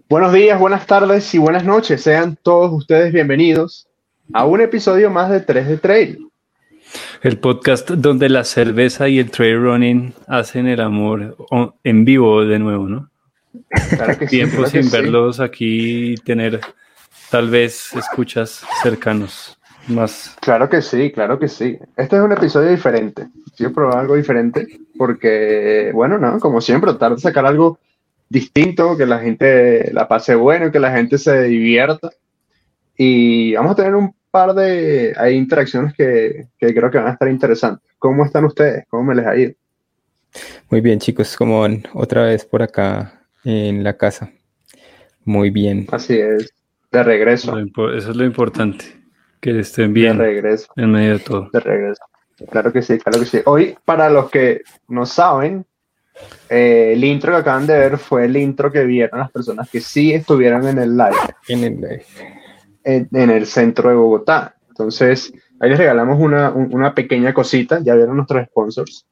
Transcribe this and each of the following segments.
Buenos días, buenas tardes y buenas noches. Sean todos ustedes bienvenidos a un episodio más de 3 de Trail. El podcast donde la cerveza y el trail running hacen el amor en vivo de nuevo, ¿no? Claro que sí, Tiempo claro que sin sí. verlos aquí y tener tal vez escuchas cercanos más. Claro que sí, claro que sí. Este es un episodio diferente. Quiero probar algo diferente porque, bueno, no, como siempre, tratar de sacar algo distinto, que la gente la pase bueno, que la gente se divierta. Y vamos a tener un par de hay interacciones que creo que van a estar interesantes. ¿Cómo están ustedes? ¿Cómo me les ha ido? Muy bien, chicos, como van otra vez por acá en la casa. Muy bien. Así es, de regreso, Eso es lo importante, que estén de bien regreso. en medio de todo. De regreso. Claro que sí, claro que sí. Hoy, para los que no saben, el intro que acaban de ver fue el intro que vieron las personas que sí estuvieron en el live En el live. en el centro de Bogotá. Entonces, ahí les regalamos una pequeña cosita, ya vieron nuestros sponsors.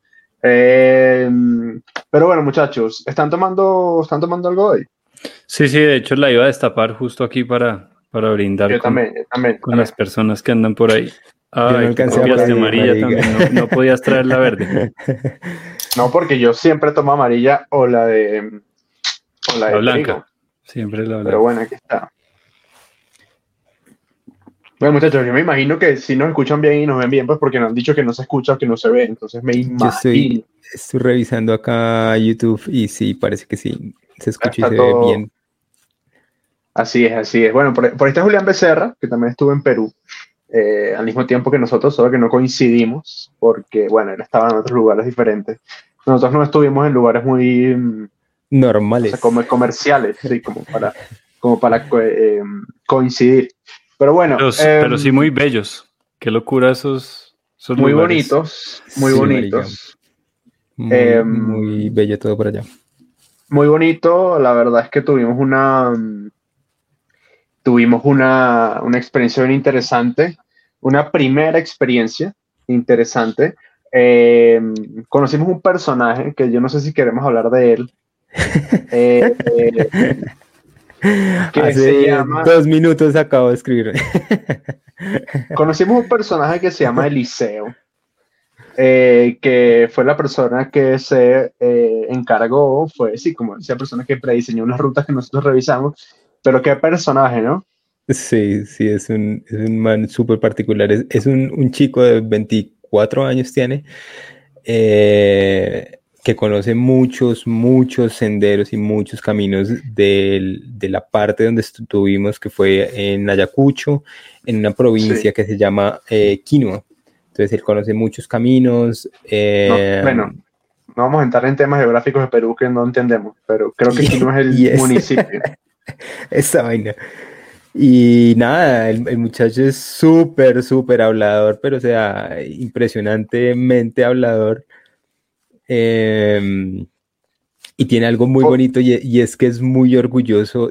Pero bueno, muchachos, ¿están tomando algo hoy? Sí, de hecho la iba a destapar justo aquí para brindar Yo también, yo también, con también. las personas que andan por ahí. Yo no Ay, tú alcancé a copiaste pedir, amarilla marica. también, no podías traer la verde. No, porque yo siempre tomo amarilla o la La de trigo. blanca, siempre la Pero blanca. bueno, aquí está. Bueno, muchachos, yo me imagino que si nos escuchan bien y nos ven bien, pues porque nos han dicho que no se escucha o que no se ve, entonces me Yo imagino. estoy revisando acá YouTube y sí, parece que sí, se escucha y Está se ve todo. bien. Así es, así es. Bueno, por ahí está Julián Becerra, que también estuvo en Perú, al mismo tiempo que nosotros, solo que no coincidimos, porque, bueno, él estaba en otros lugares diferentes. Nosotros no estuvimos en lugares muy, o sea, como Normales. comerciales, sí, como para coincidir. Pero bueno, Pero sí muy bellos. Qué locura esos muy lugares. bonitos, muy Sí, marica. bonitos. Muy, muy Em, bello todo por allá. Muy bonito, la verdad es que tuvimos una experiencia bien interesante, una primera experiencia interesante. Eh, Conocimos un personaje que yo no sé si queremos hablar de él, eh, que se Hace llama, 2 minutos acabo de escribir. conocimos un personaje que se llama Eliseo, que fue la persona que se encargó, fue, sí, como esa persona que prediseñó unas rutas que nosotros revisamos, pero qué personaje, ¿no? Sí, sí, es un man súper particular. Es un chico de 24 años tiene, que conoce muchos, muchos senderos y muchos caminos de la parte donde estuvimos, que fue en Ayacucho, en una Sí. provincia que se llama Quinoa. Entonces él conoce muchos caminos. No, bueno, no vamos a entrar en temas geográficos de Perú que no entendemos, pero creo que Y, aquí no es el y es municipio. esa vaina. Y nada, el muchacho es súper, súper hablador, pero o sea, impresionantemente hablador. eh, y tiene algo muy Po- bonito y es que es muy orgulloso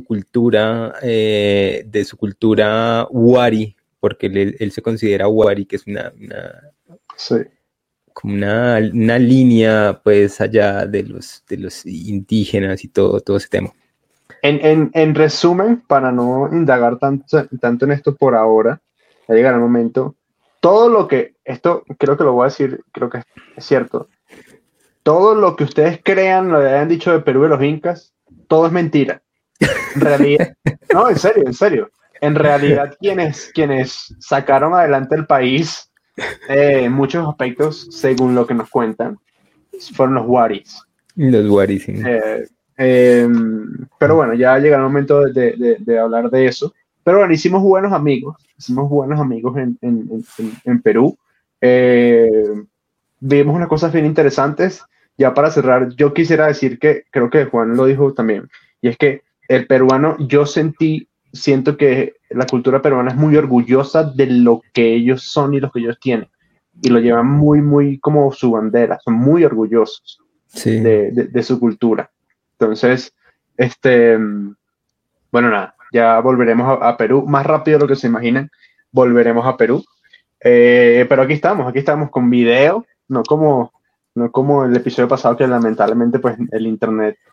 de su cultura Wari, porque él se considera Wari, que es sí. como una línea pues allá de los indígenas y todo ese tema. En resumen, para no indagar tanto en esto por ahora, ya llegará el momento. Todo lo que, esto creo que lo voy a decir, creo que es cierto. Todo lo que ustedes crean, lo que hayan dicho de Perú y los incas, todo es mentira. En realidad, no, en serio, en serio. En realidad, quienes sacaron adelante el país en muchos aspectos, según lo que nos cuentan, fueron los Waris. Los Wari, sí. Eh, eh, pero bueno, ya llega el momento de hablar de eso. Pero bueno, hicimos buenos amigos en Perú. Eh, Vimos unas cosas bien interesantes. Ya para cerrar, yo quisiera decir que creo que Juan lo dijo también, y es que el peruano, siento que la cultura peruana es muy orgullosa de lo que ellos son y lo que ellos tienen, y lo llevan muy, muy como su bandera, son muy orgullosos Sí. de su cultura. Entonces, este, bueno, nada, ya volveremos a Perú, más rápido de lo que se imaginan, volveremos a Perú. Pero aquí estamos con video, no como el episodio pasado que lamentablemente pues el internet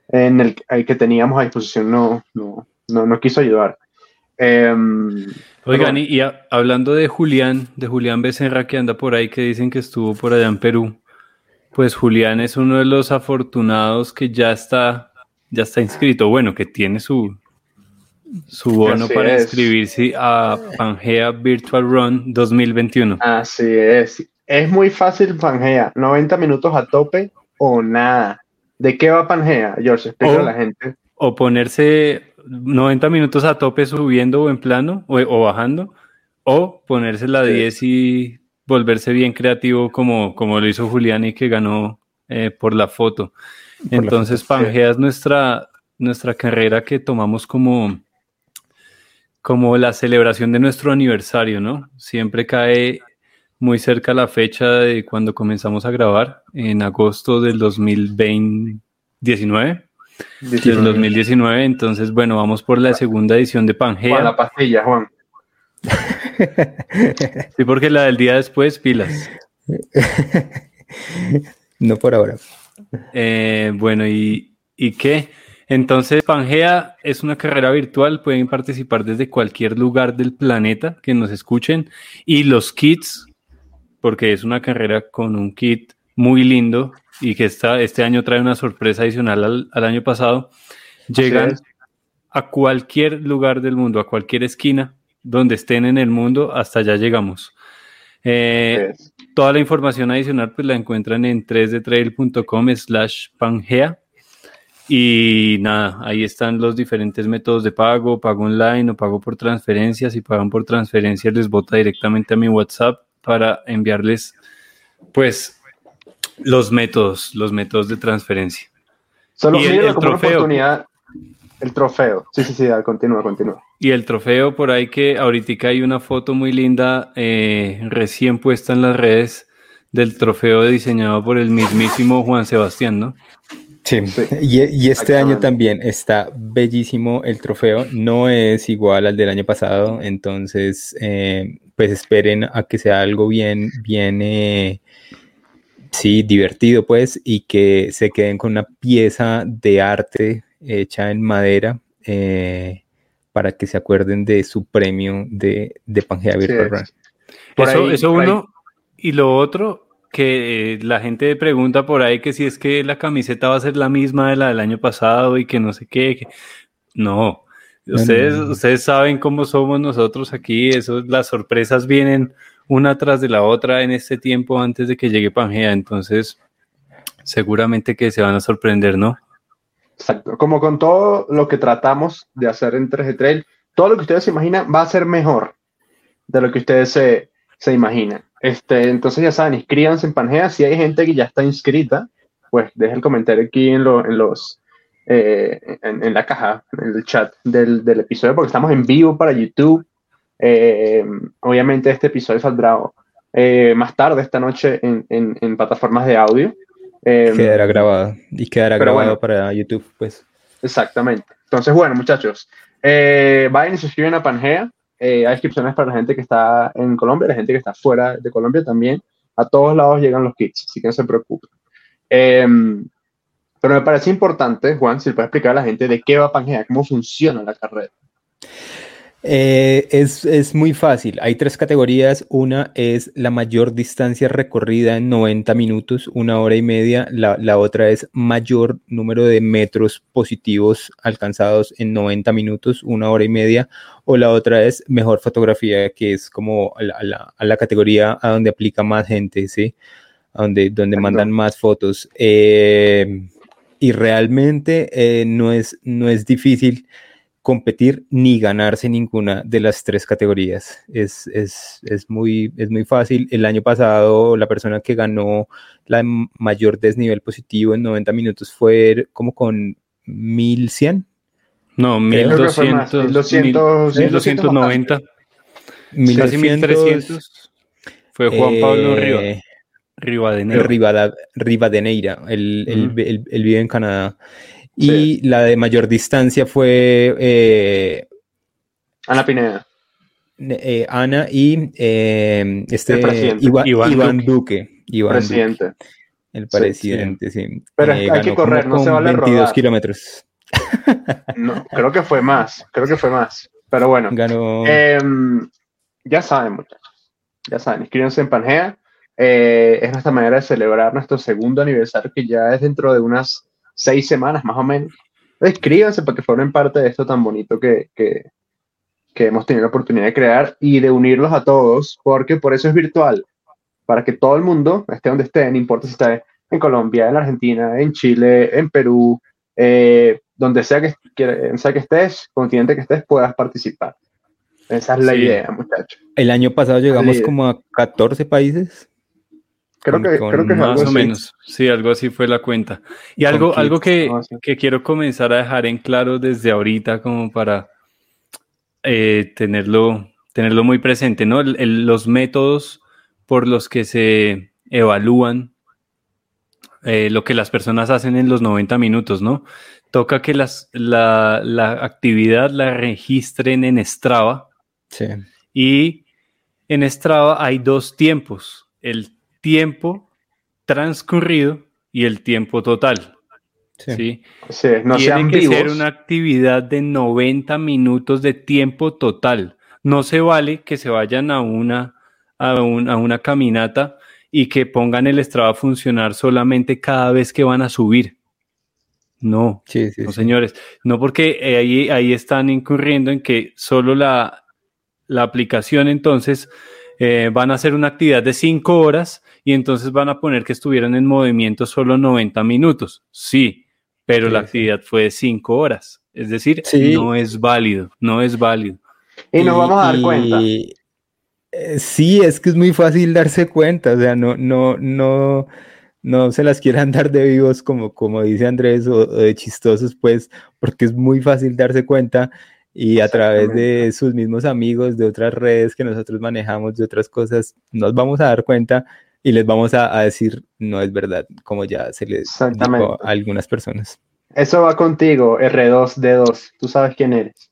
en el que teníamos a disposición no quiso ayudar. Oigan, hablando de Julián Becerra, que anda por ahí, que dicen que estuvo por allá en Perú, pues Julián es uno de los afortunados que ya está inscrito, bueno, que tiene su bono Así para es. inscribirse a Pangea Virtual Run 2021. Así es. Es muy fácil Pangea, 90 minutos a tope o nada. ¿De qué va Pangea, George? Explícale a la gente. O ponerse 90 minutos a tope subiendo o en plano o bajando, o ponerse la 10 y volverse bien creativo como lo hizo Julián y que ganó por la foto. Entonces Pangea es nuestra carrera que tomamos como la celebración de nuestro aniversario, ¿no? Siempre cae muy cerca la fecha de cuando comenzamos a grabar, en agosto del 2019. Del 2019, entonces, bueno, vamos por la segunda edición de Pangea. Juan, la pastilla, Juan. Sí, porque la del día después, pilas. No por ahora. Bueno, ¿y qué? Entonces, Pangea es una carrera virtual, pueden participar desde cualquier lugar del planeta que nos escuchen, y los kits, porque es una carrera con un kit muy lindo y que este año trae una sorpresa adicional al año pasado, llegan a cualquier lugar del mundo, a cualquier esquina donde estén en el mundo, hasta allá llegamos. Toda la información adicional pues la encuentran en 3dtrail.com/Pangea. Y nada, ahí están los diferentes métodos de pago online o pago por transferencia. Si pagan por transferencia, les bota directamente a mi WhatsApp para enviarles, pues, los métodos de transferencia. Solo míralo como una oportunidad. El trofeo. Sí, continúa. Y el trofeo, por ahí que ahorita hay una foto muy linda recién puesta en las redes del trofeo diseñado por el mismísimo Juan Sebastián, ¿no? Sí. Y este año también está bellísimo el trofeo, no es igual al del año pasado, entonces pues esperen a que sea algo bien divertido pues, y que se queden con una pieza de arte hecha en madera para que se acuerden de su premio de Pangea Virtual Run. Eso uno, y lo otro, que la gente pregunta por ahí que si es que la camiseta va a ser la misma de la del año pasado y que no sé qué. No. Ustedes saben cómo somos nosotros aquí. Las sorpresas vienen una tras de la otra en este tiempo antes de que llegue Pangea. Entonces, seguramente que se van a sorprender, ¿no? Exacto. Como con todo lo que tratamos de hacer en 3D Trail, todo lo que ustedes se imaginan va a ser mejor de lo que ustedes se imaginan. Entonces ya saben, inscríbanse en Pangea. Si hay gente que ya está inscrita, pues dejen el comentario aquí en la caja, en el chat del episodio, porque estamos en vivo para YouTube. Obviamente este episodio saldrá más tarde esta noche en plataformas de audio. Quedará grabado para YouTube, pues. Exactamente. Entonces, bueno, muchachos, vayan y se suscriben a Pangea. Hay inscripciones para la gente que está en Colombia, la gente que está fuera de Colombia también. A todos lados llegan los kits, así que no se preocupen. Pero me parece importante, Juan, si le puedes explicar a la gente de qué va Pangea, cómo funciona la carrera. Es muy fácil. Hay 3 categorías. Una es la mayor distancia recorrida en 90 minutos, 1 hora y media. La otra es mayor número de metros positivos alcanzados en 90 minutos, 1 hora y media. O la otra es mejor fotografía, que es como a la categoría a donde aplica más gente, ¿sí? Donde mandan más fotos. Y realmente no es difícil competir ni ganarse ninguna de las 3 categorías. Es muy fácil. El año pasado la persona que ganó la mayor desnivel positivo en 90 minutos fue como con 1100. No, 1290. Casi 1300. Fue Juan Pablo Rivadeneira. Él vive en Canadá. Y la de mayor distancia fue Ana Pineda. Ana y Iván Duque. Presidente. El Sí, presidente, sí. Pero hay que Ganó correr, como no se con vale 22 rodar. kilómetros. No, creo que fue más. Pero bueno, Ganó. ya saben, muchachos. Ya saben, inscríbanse en Pangea. Es nuestra manera de celebrar nuestro segundo aniversario, que ya es dentro de unas 6 semanas más o menos. Inscríbanse para que formen parte de esto tan bonito que hemos tenido la oportunidad de crear y de unirlos a todos, porque por eso es virtual, para que todo el mundo, esté donde esté, no importa si está en Colombia, en Argentina, en Chile, en Perú, donde sea que estés, continente que estés, puedas participar. Esa es la Sí. idea, muchachos. El año pasado llegamos idea. como a 14 países. Creo que es Más algo o así. menos, sí, algo así fue la cuenta. Y Con algo kits. que quiero comenzar a dejar en claro desde ahorita como para tenerlo muy presente, ¿no? Los métodos por los que se evalúan lo que las personas hacen en los 90 minutos, ¿no? Toca que la actividad la registren en Strava. Sí. Y en Strava hay 2 tiempos, el tiempo transcurrido y el tiempo total. ¿Sí? Sí, no Tiene sean que ser vivos. una actividad de 90 minutos de tiempo total. No se vale que se vayan a una caminata y que pongan el Strava a funcionar solamente cada vez que van a subir. No, Sí, sí, no, sí. señores. No, porque ahí están incurriendo en que solo la aplicación entonces van a hacer una actividad de 5 horas y entonces van a poner que estuvieran en movimiento solo 90 minutos. Sí, pero Sí, la sí. actividad fue de 5 horas. Es decir, Sí. no es válido, no es válido. Y nos vamos a dar cuenta. Sí, es que es muy fácil darse cuenta, o sea, no se las quieran dar de vivos como dice Andrés o de chistosos, pues, porque es muy fácil darse cuenta y a través de sus mismos amigos, de otras redes que nosotros manejamos, de otras cosas, nos vamos a dar cuenta y les vamos a decir, no es verdad, como ya se les dijo a algunas personas. Eso va contigo, R2D2, tú sabes quién eres.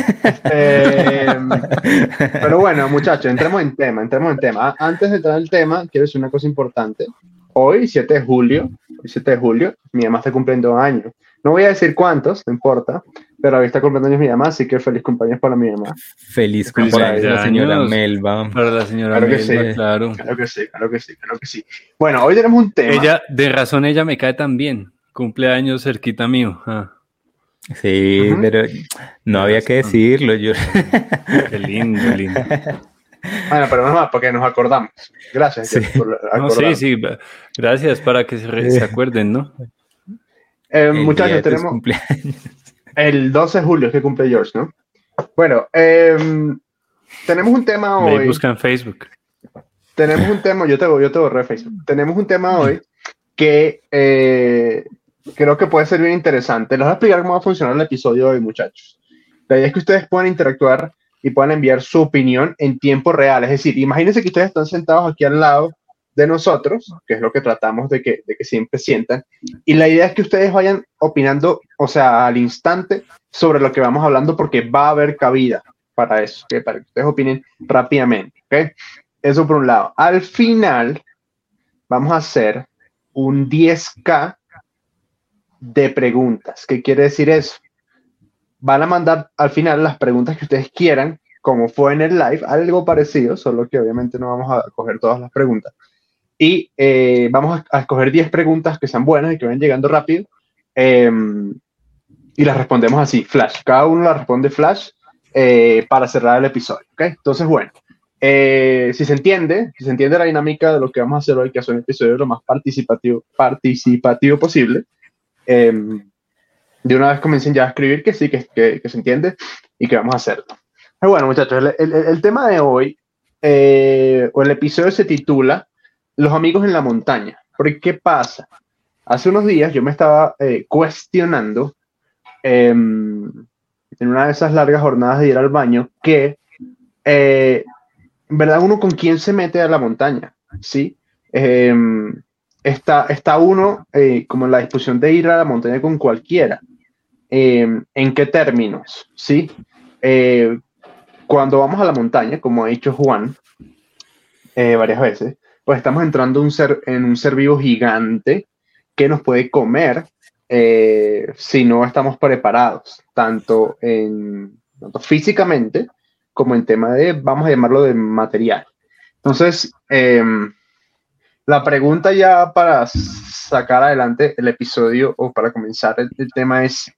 Pero bueno, muchachos, entremos en tema. Antes de entrar en el tema, quiero decir una cosa importante. Hoy, 7 de julio, mi mamá está cumpliendo años. No voy a decir cuántos, no importa, pero hoy está cumpliendo años mi mamá, así que feliz cumpleaños para mi mamá. Feliz cumpleaños a la señora Melba. Para la señora Claro que Melba, sí, claro. Claro que sí. Bueno, hoy tenemos un tema. Ella me cae tan bien. Cumpleaños cerquita mío. Sí, pero no había que decirlo. Qué lindo. Bueno, pero no más, porque nos acordamos. Gracias por acordarnos. Sí, gracias para que se acuerden, ¿no? Muchachos, tenemos el 12 de julio que cumple George, ¿no? Bueno, tenemos un tema hoy. Me busca en Facebook. Tenemos un tema, yo te borré Facebook. Tenemos un tema hoy que creo que puede ser bien interesante. Les voy a explicar cómo va a funcionar el episodio de hoy, muchachos. La idea es que ustedes puedan interactuar y puedan enviar su opinión en tiempo real. Es decir, imagínense que ustedes están sentados aquí al lado de nosotros, que es lo que tratamos de que siempre sientan, y la idea es que ustedes vayan opinando, o sea, al instante sobre lo que vamos hablando, porque va a haber cabida para eso, ¿okay? Para que ustedes opinen rápidamente, ¿ok? Eso por un lado. Al final, vamos a hacer un 10K de preguntas. ¿Qué quiere decir eso? Van a mandar al final las preguntas que ustedes quieran, como fue en el live, algo parecido, solo que obviamente no vamos a coger todas las preguntas. Y vamos a escoger 10 preguntas que sean buenas y que vayan llegando rápido. Y las respondemos así, flash. Cada uno las responde flash para cerrar el episodio. ¿Okay? Entonces, bueno, si se entiende la dinámica de lo que vamos a hacer hoy, que es un episodio lo más participativo posible, de una vez comiencen ya a escribir que sí, que se entiende y que vamos a hacerlo. Pero bueno, muchachos, el tema de hoy, o el episodio se titula Los amigos en la montaña. Porque, ¿qué pasa? Hace unos días yo me estaba cuestionando en una de esas largas jornadas de ir al baño que, en verdad, uno con quién se mete a la montaña, ¿sí? Está uno como en la disposición de ir a la montaña con cualquiera. ¿En qué términos? ¿Sí? Cuando vamos a la montaña, como ha dicho Juan varias veces, pues estamos entrando en un ser vivo gigante que nos puede comer si no estamos preparados, tanto físicamente como en tema de, vamos a llamarlo de material. Entonces, la pregunta ya para sacar adelante el episodio o para comenzar el tema es,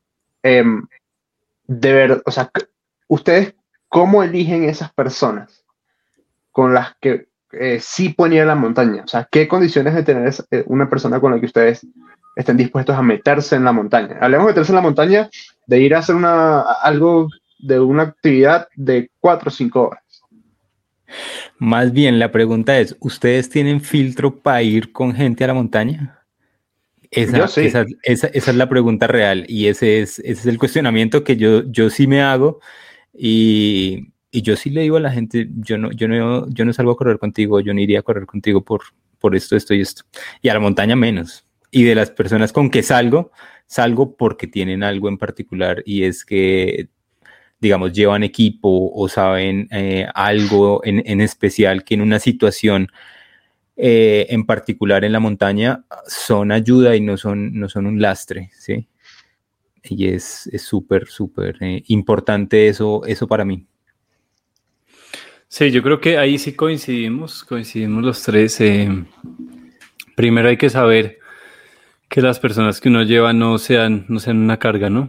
o sea, ¿ustedes cómo eligen esas personas con las que sí pueden ir a la montaña? O sea, ¿qué condiciones de tener una persona con la que ustedes estén dispuestos a meterse en la montaña? Hablemos de meterse en la montaña, de ir a hacer algo de una actividad de 4 o 5 horas. Más bien, la pregunta es, ¿ustedes tienen filtro para ir con gente a la montaña? Yo sí. Esa es la pregunta real y ese es el cuestionamiento que yo sí me hago y yo sí le digo a la gente, yo no salgo a correr contigo, yo no iría a correr contigo por esto y esto. Y a la montaña menos. Y de las personas con que salgo porque tienen algo en particular y es que, digamos, llevan equipo o saben algo en especial que en una situación en particular en la montaña son ayuda y no son un lastre, ¿sí? Y es súper, súper importante eso para mí. Sí, yo creo que ahí sí coincidimos los tres. Primero hay que saber que las personas que uno lleva no sean una carga, ¿no?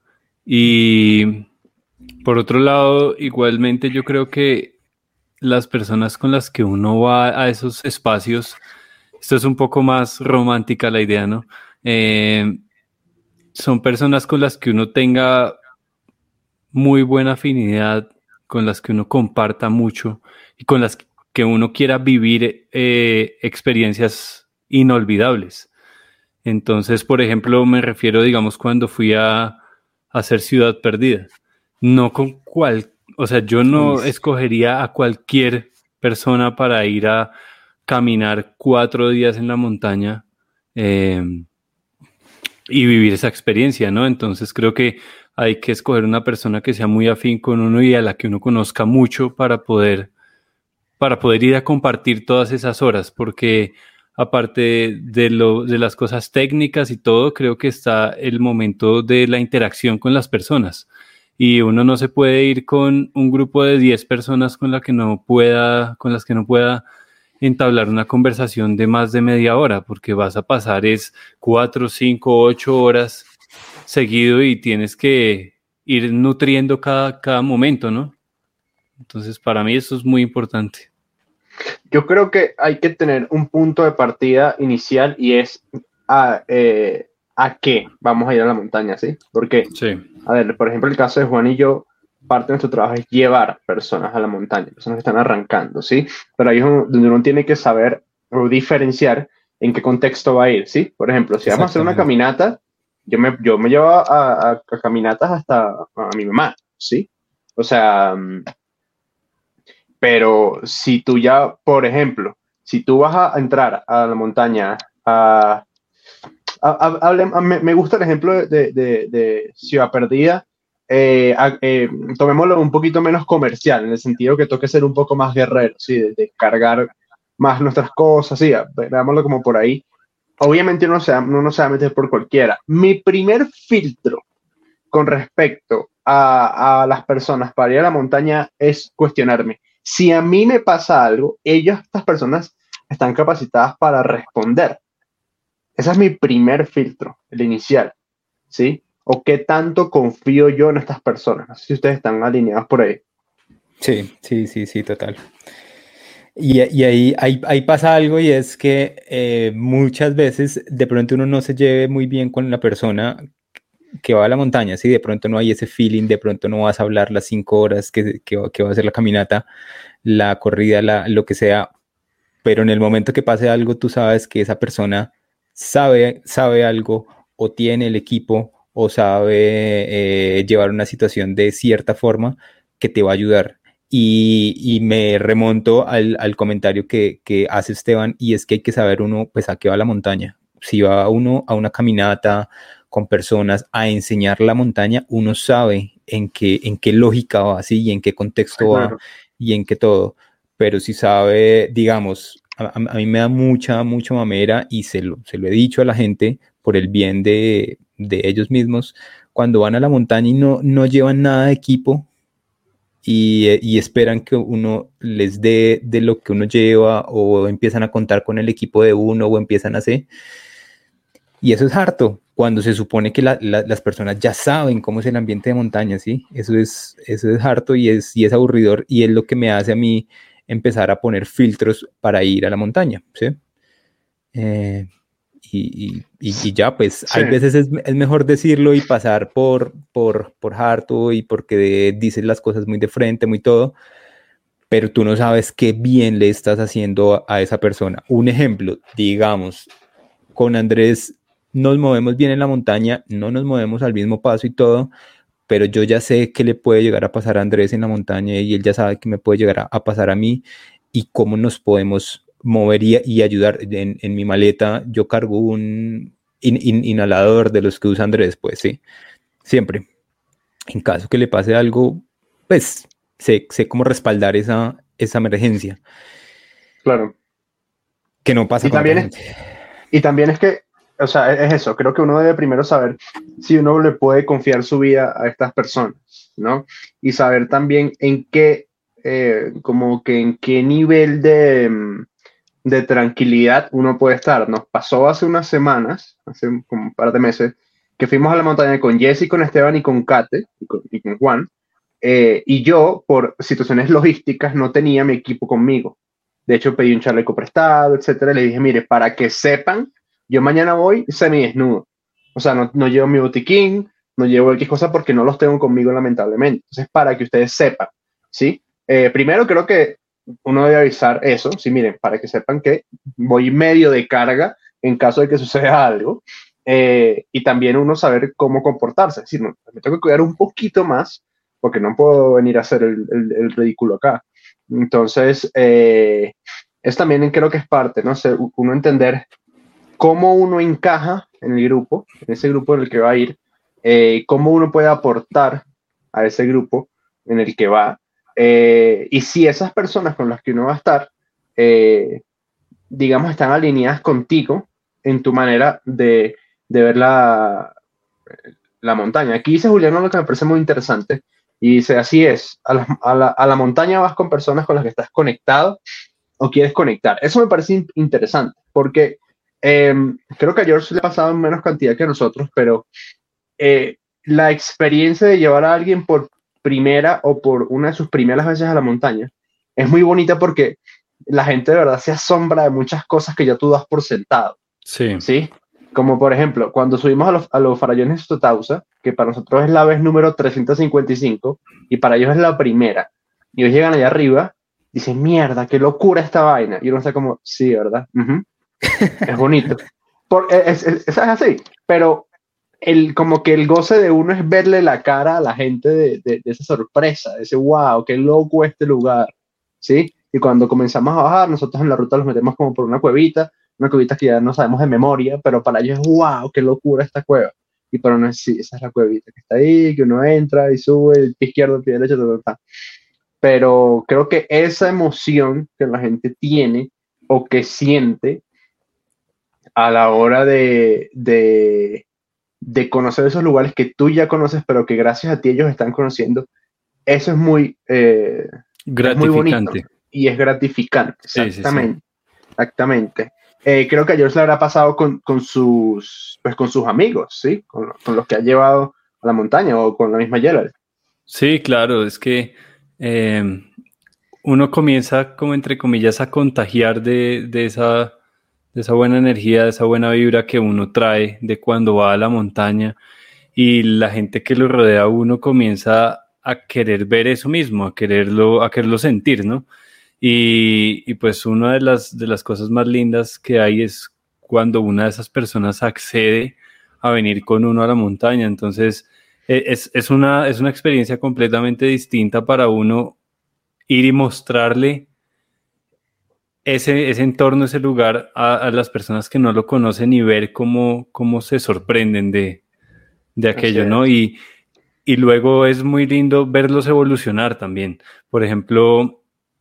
Y por otro lado, igualmente yo creo que las personas con las que uno va a esos espacios, esto es un poco más romántica la idea, ¿no? Son personas con las que uno tenga muy buena afinidad, con las que uno comparta mucho y con las que uno quiera vivir experiencias inolvidables. Entonces, por ejemplo, me refiero, digamos, cuando fui a hacer Ciudad Perdida. No con o sea, yo no escogería a cualquier persona para ir a caminar 4 días en la montaña y vivir esa experiencia, ¿no? Entonces creo que hay que escoger una persona que sea muy afín con uno y a la que uno conozca mucho para poder ir a compartir todas esas horas, porque aparte de las cosas técnicas y todo, creo que está el momento de la interacción con las personas. Y uno no se puede ir con un grupo de 10 personas con las que no pueda entablar una conversación de más de media hora, porque vas a pasar 4, 5, 8 horas seguido y tienes que ir nutriendo cada momento, ¿no? Entonces, para mí eso es muy importante. Yo creo que hay que tener un punto de partida inicial y es a qué vamos a ir a la montaña, ¿sí? Porque, sí. A ver, por ejemplo, el caso de Juan y yo, parte de nuestro trabajo es llevar personas a la montaña, personas que están arrancando, ¿sí? Pero ahí es donde uno tiene que saber o diferenciar en qué contexto va a ir, ¿sí? Por ejemplo, si vamos a hacer una caminata, yo me llevo a caminatas hasta a mi mamá, ¿sí? O sea, pero si tú ya, por ejemplo, si tú vas a entrar a la montaña, me gusta el ejemplo de Ciudad Perdida, tomémoslo un poquito menos comercial, en el sentido que toque ser un poco más guerrero, ¿sí? de cargar más nuestras cosas, ¿sí? Veámoslo como por ahí. Obviamente uno no se va a meter por cualquiera. Mi primer filtro con respecto a las personas para ir a la montaña es cuestionarme. Si a mí me pasa algo, estas personas están capacitadas para responder. Ese es mi primer filtro, el inicial, ¿sí? O qué tanto confío yo en estas personas. No sé si ustedes están alineados por ahí. Sí, total. Y ahí pasa algo y es que muchas veces de pronto uno no se lleve muy bien con la persona que va a la montaña, ¿sí? De pronto no hay ese feeling, de pronto no vas a hablar las 5 horas que va a ser la caminata, la corrida, lo que sea, pero en el momento que pase algo tú sabes que esa persona sabe algo o tiene el equipo o sabe llevar una situación de cierta forma que te va a ayudar. Y me remonto al comentario que hace Esteban, y es que hay que saber uno, pues, a qué va la montaña. Si va uno a una caminata con personas a enseñar la montaña, uno sabe en qué lógica va, ¿sí? Y en qué contexto va, y en qué todo. Pero si sabe, digamos, a mí me da mucha mamera y se lo he dicho a la gente por el bien de ellos mismos. Cuando van a la montaña y no llevan nada de equipo y esperan que uno les dé de lo que uno lleva o empiezan a contar con el equipo de uno o empiezan a hacer. Y eso es harto, cuando se supone que las personas ya saben cómo es el ambiente de montaña, ¿sí? Eso es harto y es aburridor y es lo que me hace a mí empezar a poner filtros para ir a la montaña, ¿sí? Y ya, pues sí. Hay veces es mejor decirlo y pasar por harto y porque dices las cosas muy de frente, muy todo, pero tú no sabes qué bien le estás haciendo a esa persona. Un ejemplo, digamos, con Andrés nos movemos bien en la montaña, no nos movemos al mismo paso y todo, pero yo ya sé qué le puede llegar a pasar a Andrés en la montaña y él ya sabe que me puede llegar a pasar a mí y cómo nos podemos mover y ayudar. En mi maleta yo cargo un inhalador de los que usa Andrés, pues sí, siempre. En caso que le pase algo, pues sé cómo respaldar esa emergencia. Claro. Que no pasa con otra gente. Y también es que, o sea, es eso, creo que uno debe primero saber si uno le puede confiar su vida a estas personas, ¿no? Y saber también en qué, como que en qué nivel de tranquilidad uno puede estar. Nos pasó hace unas semanas, hace como un par de meses, que fuimos a la montaña con Jesse, con Esteban y con Kate y con Juan, y yo, por situaciones logísticas, no tenía mi equipo conmigo. De hecho, pedí un chaleco prestado, etcétera. Le dije, mire, para que sepan, yo mañana voy semidesnudo. O sea, no llevo mi botiquín, no llevo X cosa porque no los tengo conmigo, lamentablemente. Entonces, para que ustedes sepan, ¿sí? Primero, creo que uno debe avisar eso, sí, miren, para que sepan que voy medio de carga en caso de que suceda algo. Y también uno saber cómo comportarse. Es decir, no, me tengo que cuidar un poquito más porque no puedo venir a hacer el ridículo acá. Entonces, es también creo que es parte, ¿no? Uno entender cómo uno encaja en el grupo, en ese grupo en el que va a ir, cómo uno puede aportar a ese grupo en el que va, y si esas personas con las que uno va a estar, digamos, están alineadas contigo en tu manera de ver la montaña. Aquí dice Julián lo que me parece muy interesante, y dice, así es, a la montaña vas con personas con las que estás conectado o quieres conectar. Eso me parece interesante, porque creo que a George le ha pasado en menos cantidad que a nosotros, pero la experiencia de llevar a alguien por primera o por una de sus primeras veces a la montaña es muy bonita porque la gente de verdad se asombra de muchas cosas que ya tú das por sentado. Sí. ¿Sí? Como por ejemplo, cuando subimos a los farallones de Totausa, que para nosotros es la vez número 355 y para ellos es la primera, y ellos llegan allá arriba, dicen, mierda, qué locura esta vaina. Y uno está como, sí, ¿verdad? Es bonito. Es así, pero como que el goce de uno es verle la cara a la gente de esa sorpresa, de ese wow, qué loco este lugar, ¿sí? Y cuando comenzamos a bajar, nosotros en la ruta los metemos como por una cuevita que ya no sabemos de memoria, pero para ellos es wow, qué locura esta cueva. Y para uno es, sí, esa es la cuevita que está ahí, que uno entra y sube, el pie izquierdo, el pie derecho, ta. Pero creo que esa emoción que la gente tiene o que siente a la hora de conocer esos lugares que tú ya conoces, pero que gracias a ti ellos están conociendo, eso es muy, gratificante. Es muy bonito y es gratificante. Exactamente. Sí. Exactamente. Creo que a George le habrá pasado con sus amigos, ¿sí? Con los que ha llevado a la montaña o con la misma Gerald. Sí, claro, es que uno comienza como entre comillas a contagiar de esa buena energía, de esa buena vibra que uno trae de cuando va a la montaña, y la gente que lo rodea a uno comienza a querer ver eso mismo, a quererlo sentir, ¿no? Y pues una de las cosas más lindas que hay es cuando una de esas personas accede a venir con uno a la montaña. Entonces es una experiencia completamente distinta para uno ir y mostrarle ese entorno, ese lugar a las personas que no lo conocen y ver cómo se sorprenden de aquello, ¿no? Y luego es muy lindo verlos evolucionar también. Por ejemplo,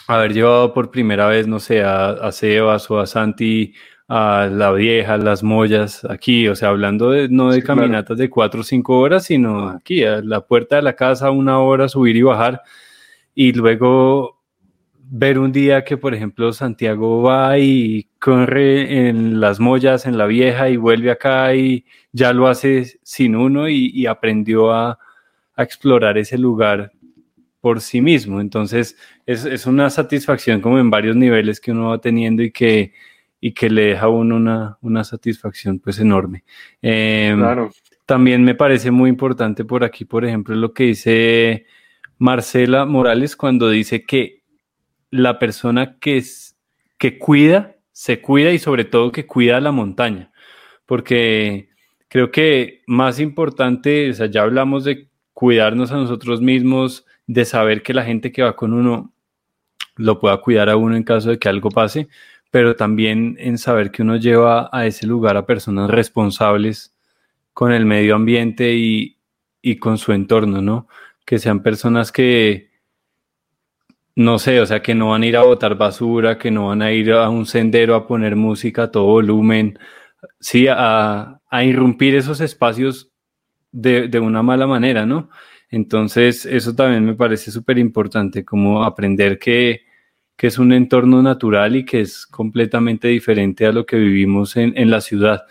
haber llevado por primera vez, no sé, a Sebas o a Santi, a La Vieja, Las Mollas, aquí, o sea, hablando no de Sí, claro. caminatas de 4 o 5 horas, sino aquí, a la puerta de la casa, 1 hora, subir y bajar, y luego ver un día que, por ejemplo, Santiago va y corre en Las Mollas, en La Vieja, y vuelve acá y ya lo hace sin uno y aprendió a explorar ese lugar por sí mismo. Entonces, es una satisfacción como en varios niveles que uno va teniendo y que le deja a uno una satisfacción pues enorme. Claro. También me parece muy importante por aquí, por ejemplo, lo que dice Marcela Morales cuando dice que la persona que cuida, se cuida y sobre todo que cuida la montaña, porque creo que más importante, o sea, ya hablamos de cuidarnos a nosotros mismos, de saber que la gente que va con uno lo pueda cuidar a uno en caso de que algo pase, pero también en saber que uno lleva a ese lugar a personas responsables con el medio ambiente y con su entorno, ¿no? Que sean personas que, no sé, o sea, que no van a ir a botar basura, que no van a ir a un sendero a poner música a todo volumen, sí, a irrumpir esos espacios de una mala manera, ¿no? Entonces, eso también me parece súper importante, como aprender que es un entorno natural y que es completamente diferente a lo que vivimos en la ciudad.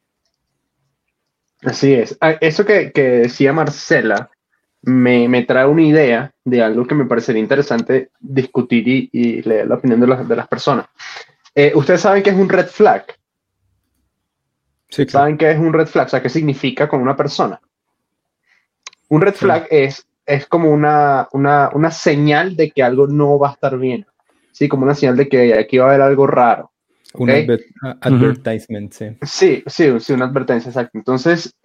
Así es. Eso que decía Marcela me trae una idea de algo que me parecería interesante discutir y leer la opinión de las personas. ¿Ustedes saben qué es un red flag? Sí, claro. ¿Saben qué es un red flag? O sea, ¿qué significa con una persona? Un red Sí. flag es como una señal de que algo no va a estar bien. Sí, como una señal de que aquí va a haber algo raro. Un ¿Ok? advertisement, sí. Sí, una advertencia, exacto. Entonces,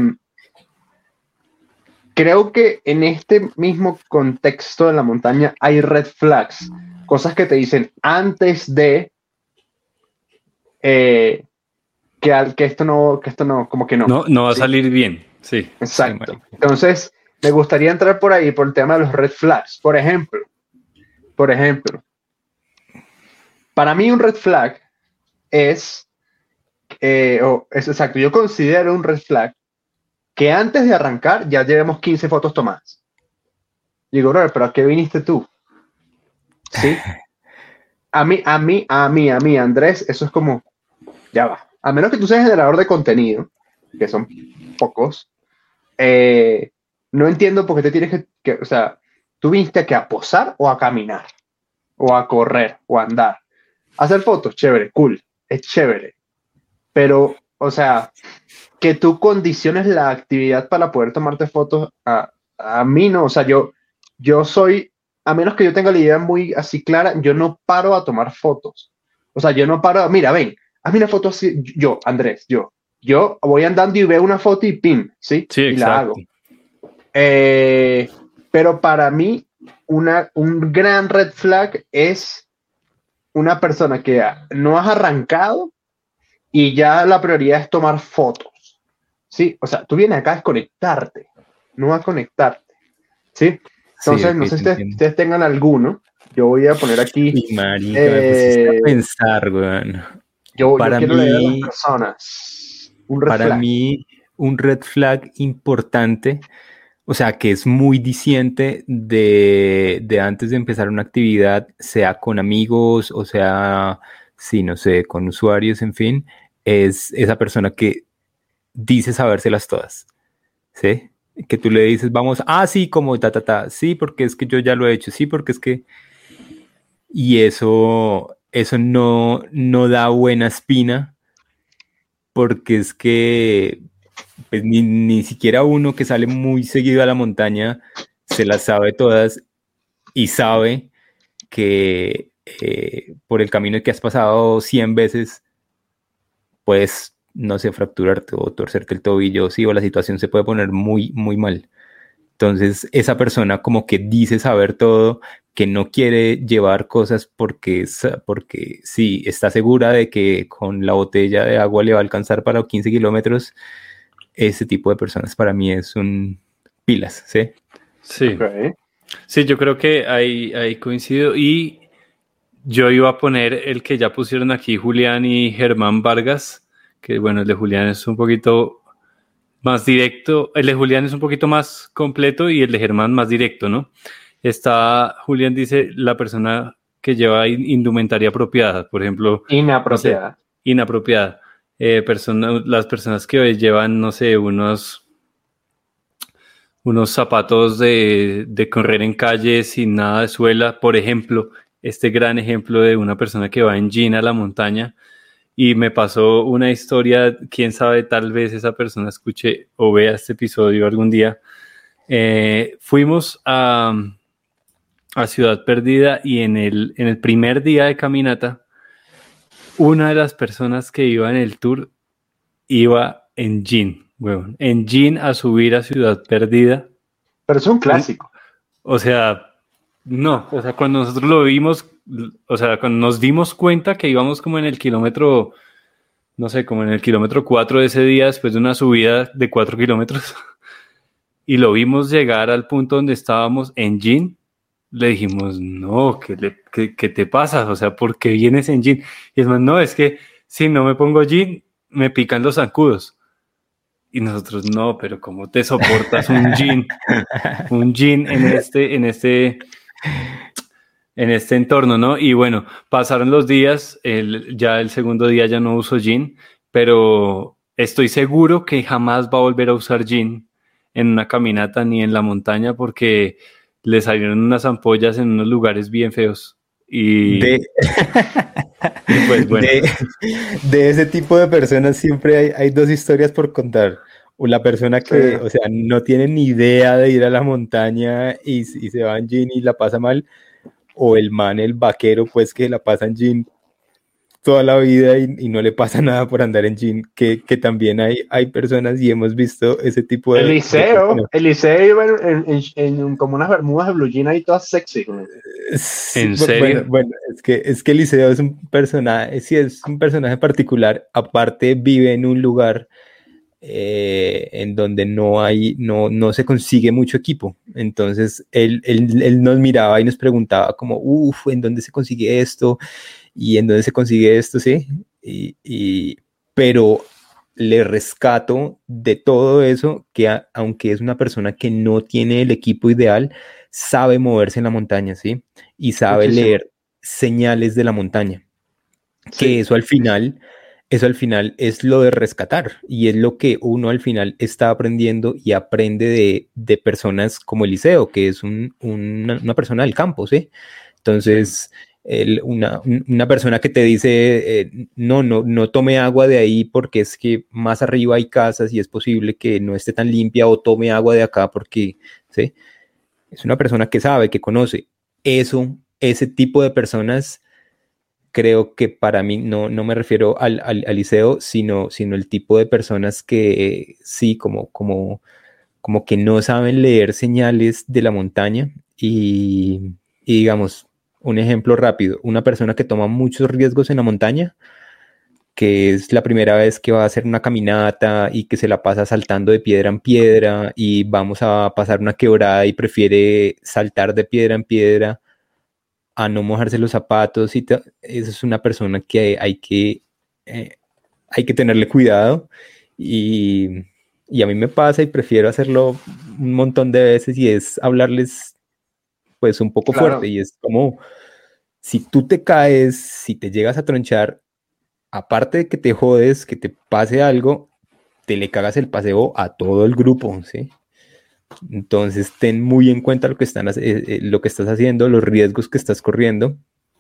creo que en este mismo contexto de la montaña hay red flags, cosas que te dicen antes de que esto no, como que no. No, no va a ¿Sí? salir bien, sí. Sí, Exacto. marica. Entonces, me gustaría entrar por ahí por el tema de los red flags. Por ejemplo, para mí un red flag es exacto, yo considero un red flag que antes de arrancar ya llevemos 15 fotos tomadas. Digo, bro, pero ¿a qué viniste tú? ¿Sí? Andrés, eso es como, ya va. A menos que tú seas generador de contenido, que son pocos, no entiendo por qué te tienes o sea, tú viniste a posar o a caminar, o a correr, o a andar. Hacer fotos, chévere, cool, es chévere. Pero, o sea, que tú condiciones la actividad para poder tomarte fotos, a mí no, o sea, yo soy, a menos que yo tenga la idea muy así clara, yo no paro a tomar fotos. O sea, yo no paro, mira, ven, hazme una foto así, yo, Andrés, yo voy andando y veo una foto y pim, ¿sí? Sí, Y la exacto. hago. Pero para mí, un gran red flag es una persona que no has arrancado y ya la prioridad es tomar fotos. ¿Sí? O sea, tú vienes acá a desconectarte, no a conectarte. ¿Sí? Sí, Entonces, ok, no sé te si entiendo. ustedes tengan alguno. Yo voy a poner aquí. Y marica, me pusiste a pensar, weón. Yo Para quiero leer a las mí, personas. Un red para flag. mí, un red flag importante, o sea, que es muy diciente de antes de empezar una actividad, sea con amigos, o sea, sí, no sé, con usuarios, en fin, es esa persona que dice sabérselas todas, ¿sí? Que tú le dices, vamos, sí, como sí, porque es que yo ya lo he hecho, sí, porque es que... Y eso no da buena espina, porque es que pues, ni siquiera uno que sale muy seguido a la montaña se las sabe todas y sabe que por el camino que has pasado 100 veces puedes, no sé, fracturarte o torcerte el tobillo, sí, o la situación se puede poner muy, muy mal. Entonces, esa persona como que dice saber todo, que no quiere llevar cosas porque sí, está segura de que con la botella de agua le va a alcanzar para 15 kilómetros. Ese tipo de personas para mí es un pilas, ¿sí? Sí. Ok. Sí, yo creo que ahí coincido. Y Yo iba a poner el que ya pusieron aquí Julián y Germán Vargas, que bueno, el de Julián es un poquito más directo, el de Julián es un poquito más completo y el de Germán más directo, ¿no? Julián dice, la persona que lleva indumentaria apropiada, por ejemplo. Inapropiada. No sé, inapropiada. Las personas que hoy llevan, no sé, unos zapatos de correr en calle sin nada de suela, por ejemplo, este gran ejemplo de una persona que va en jean a la montaña. Y me pasó una historia, quién sabe, tal vez esa persona escuche o vea este episodio algún día. Fuimos a Ciudad Perdida y en el primer día de caminata, una de las personas que iba en el tour iba en jean, huevón, en jean a subir a Ciudad Perdida. Pero es un clásico. O sea, no, o sea, cuando nosotros lo vimos, o sea, cuando nos dimos cuenta que íbamos como en el kilómetro, no sé, como en el kilómetro 4 de ese día, después de una subida de 4 kilómetros, y lo vimos llegar al punto donde estábamos en jean, le dijimos, no, ¿qué te pasa? O sea, ¿por qué vienes en jean? Y es más, no, es que si no me pongo jean, me pican los zancudos. Y nosotros, no, pero ¿cómo te soportas un jean? Un jean en este entorno, ¿no? Y bueno, pasaron los días, ya el segundo día ya no uso jean, pero estoy seguro que jamás va a volver a usar jean en una caminata ni en la montaña porque le salieron unas ampollas en unos lugares bien feos. Y pues bueno. De ese tipo de personas siempre hay dos historias por contar. O la persona que, o sea, no tiene ni idea de ir a la montaña y se va en jean y la pasa mal, o el vaquero, pues que la pasa en jean toda la vida y no le pasa nada por andar en jean, que también hay personas y hemos visto ese tipo de... Eliseo iba en como unas bermudas de blue jean ahí todas sexy. ¿En serio? Bueno, es que Eliseo es un personaje, sí, es un personaje particular, aparte vive en un lugar en donde no se consigue mucho equipo, entonces él nos miraba y nos preguntaba como, ¿en dónde se consigue esto? ¿Y en dónde se consigue esto? Sí, pero le rescato de todo eso que aunque es una persona que no tiene el equipo ideal, sabe moverse en la montaña, ¿sí? Y sabe leer señales de la montaña, que eso al final es lo de rescatar y es lo que uno al final está aprendiendo y aprende de personas como Eliseo, que es una persona del campo, ¿sí? Entonces, una persona que te dice, no tome agua de ahí porque es que más arriba hay casas y es posible que no esté tan limpia, o tome agua de acá porque, ¿sí? Es una persona que sabe, que conoce. Ese tipo de personas, creo que para mí no me refiero al Liceo, sino el tipo de personas que sí, como que no saben leer señales de la montaña y digamos, un ejemplo rápido, una persona que toma muchos riesgos en la montaña, que es la primera vez que va a hacer una caminata y que se la pasa saltando de piedra en piedra y vamos a pasar una quebrada y prefiere saltar de piedra en piedra a no mojarse los zapatos, esa es una persona que hay que tenerle cuidado y a mí me pasa y prefiero hacerlo un montón de veces y es hablarles pues un poco fuerte y es como, si tú te caes, si te llegas a tronchar, aparte de que te jodes, que te pase algo, te le cagas el paseo a todo el grupo, ¿sí? Entonces ten muy en cuenta lo que estás haciendo, los riesgos que estás corriendo.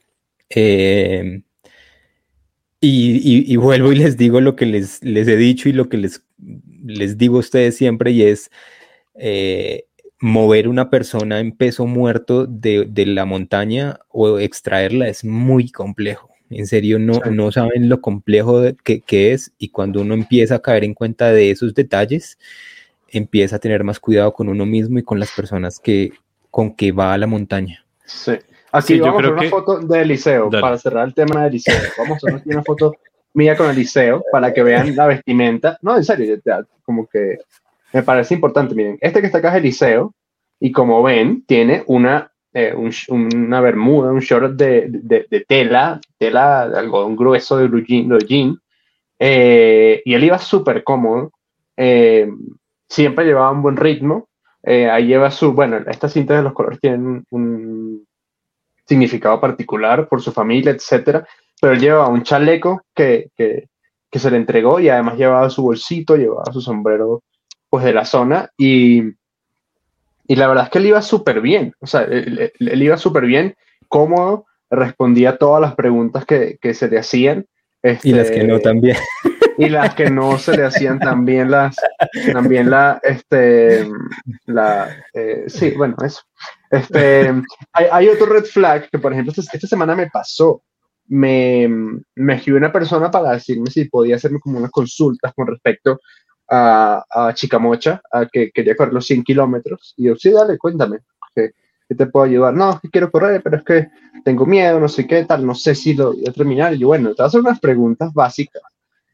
Y vuelvo y les digo lo que les he dicho y lo que les digo a ustedes siempre, y es mover una persona en peso muerto de la montaña o extraerla es muy complejo. En serio, no saben lo complejo que es, y cuando uno empieza a caer en cuenta de esos detalles, empieza a tener más cuidado con uno mismo y con las personas con que va a la montaña. Sí. Aquí vamos a hacer una foto de Eliseo, para cerrar el tema de Eliseo. Vamos a hacer una foto mía con Eliseo para que vean la vestimenta. No, en serio, como que me parece importante. Miren, este que está acá es Eliseo y como ven, tiene una una bermuda, un short de tela de algodón grueso de blue jean, y él iba súper cómodo, siempre llevaba un buen ritmo, ahí lleva estas cintas de los colores tienen un significado particular por su familia, etcétera, pero él llevaba un chaleco que se le entregó y además llevaba su bolsito, llevaba su sombrero pues de la zona y la verdad es que él iba súper bien, o sea, él iba súper bien, cómodo, respondía a todas las preguntas que se le hacían. Y las que no también. Y las que no se le hacían también sí, bueno, eso. Hay otro red flag que, por ejemplo, esta semana me pasó. Me escribió una persona para decirme si podía hacerme como unas consultas con respecto a Chicamocha, a que quería correr los 100 kilómetros. Y yo, sí, dale, cuéntame, ¿qué te puedo ayudar? No, es que quiero correr, pero es que tengo miedo, no sé qué tal, no sé si lo voy a terminar. Y yo, bueno, te voy a hacer unas preguntas básicas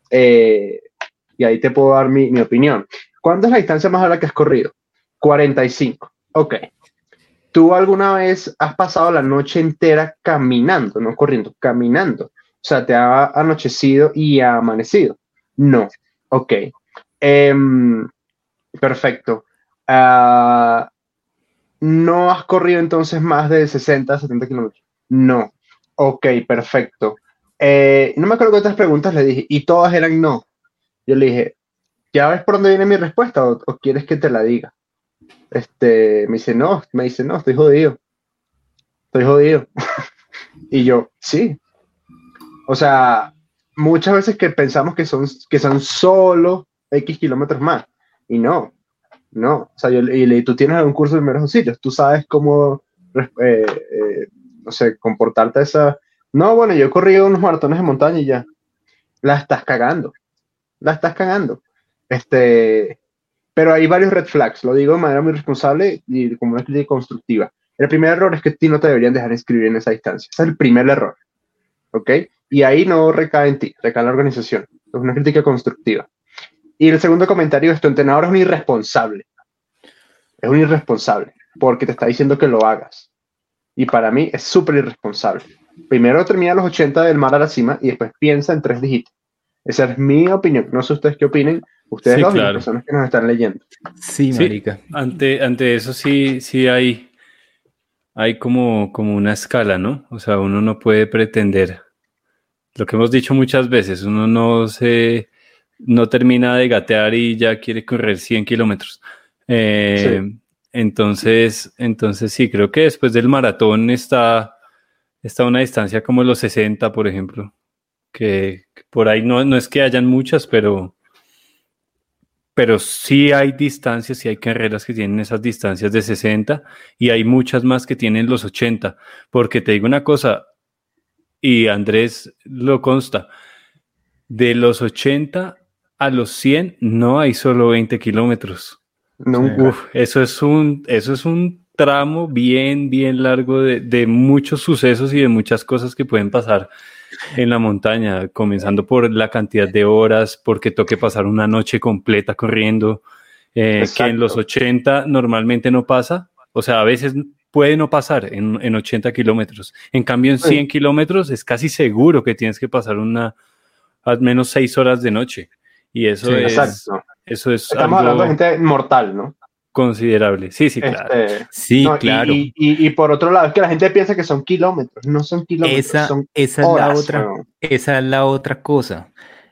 y ahí te puedo dar mi opinión. ¿Cuánto es la distancia más larga que has corrido? 45. Ok. ¿Tú alguna vez has pasado la noche entera caminando, no corriendo, caminando? O sea, ¿te ha anochecido y ha amanecido? No. Ok. Perfecto. ¿No has corrido entonces más de 60, 70 kilómetros? No. Ok, perfecto. No me acuerdo cuántas preguntas le dije y todas eran no. Yo le dije, ¿ya ves por dónde viene mi respuesta o quieres que te la diga? Me dice, no, estoy jodido. Estoy jodido. Y yo, sí. O sea, muchas veces que pensamos que son solo X kilómetros más. Y no. O sea, tú tienes algún curso de primeros auxilios. Tú sabes cómo, no sé, comportarte esa... No, bueno, yo he corrido unos maratones de montaña y ya. La estás cagando. Pero hay varios red flags, lo digo de manera muy responsable y como una crítica constructiva. El primer error es que a ti no te deberían dejar inscribir en esa distancia. Ese es el primer error, ¿ok? Y ahí no recae en ti, recae en la organización. Es una crítica constructiva. Y el segundo comentario es: tu entrenador es un irresponsable. Es un irresponsable porque te está diciendo que lo hagas. Y para mí es súper irresponsable. Primero termina los 80 del mar a la cima y después piensa en 3 dígitos. Esa es mi opinión. No sé ustedes qué opinen. Ustedes Sí, dos y claro. las personas que nos están leyendo. Sí, marica. Ante eso sí hay como una escala, ¿no? O sea, uno no puede pretender, lo que hemos dicho muchas veces, uno no termina de gatear y ya quiere correr 100 kilómetros. Sí. Entonces sí, creo que después del maratón está una distancia como los 60, por ejemplo, que por ahí no es que hayan muchas, pero sí hay distancias, sí hay carreras que tienen esas distancias de 60 y hay muchas más que tienen los 80, porque te digo una cosa, y Andrés lo consta, de los 80 a los 100 no hay solo 20 kilómetros. Nunca. Uf, eso es un tramo bien largo de muchos sucesos y de muchas cosas que pueden pasar en la montaña, comenzando por la cantidad de horas, porque toque pasar una noche completa corriendo, que en los 80 normalmente no pasa, o sea, a veces puede no pasar en 80 kilómetros, en cambio en 100 kilómetros es casi seguro que tienes que pasar al menos 6 horas de noche, y eso eso es Estamos hablando de gente mortal, ¿no? Considerable, sí, claro. Sí, no, claro. Y por otro lado, es que la gente piensa que son kilómetros, no son kilómetros, son horas. Esa es la otra cosa.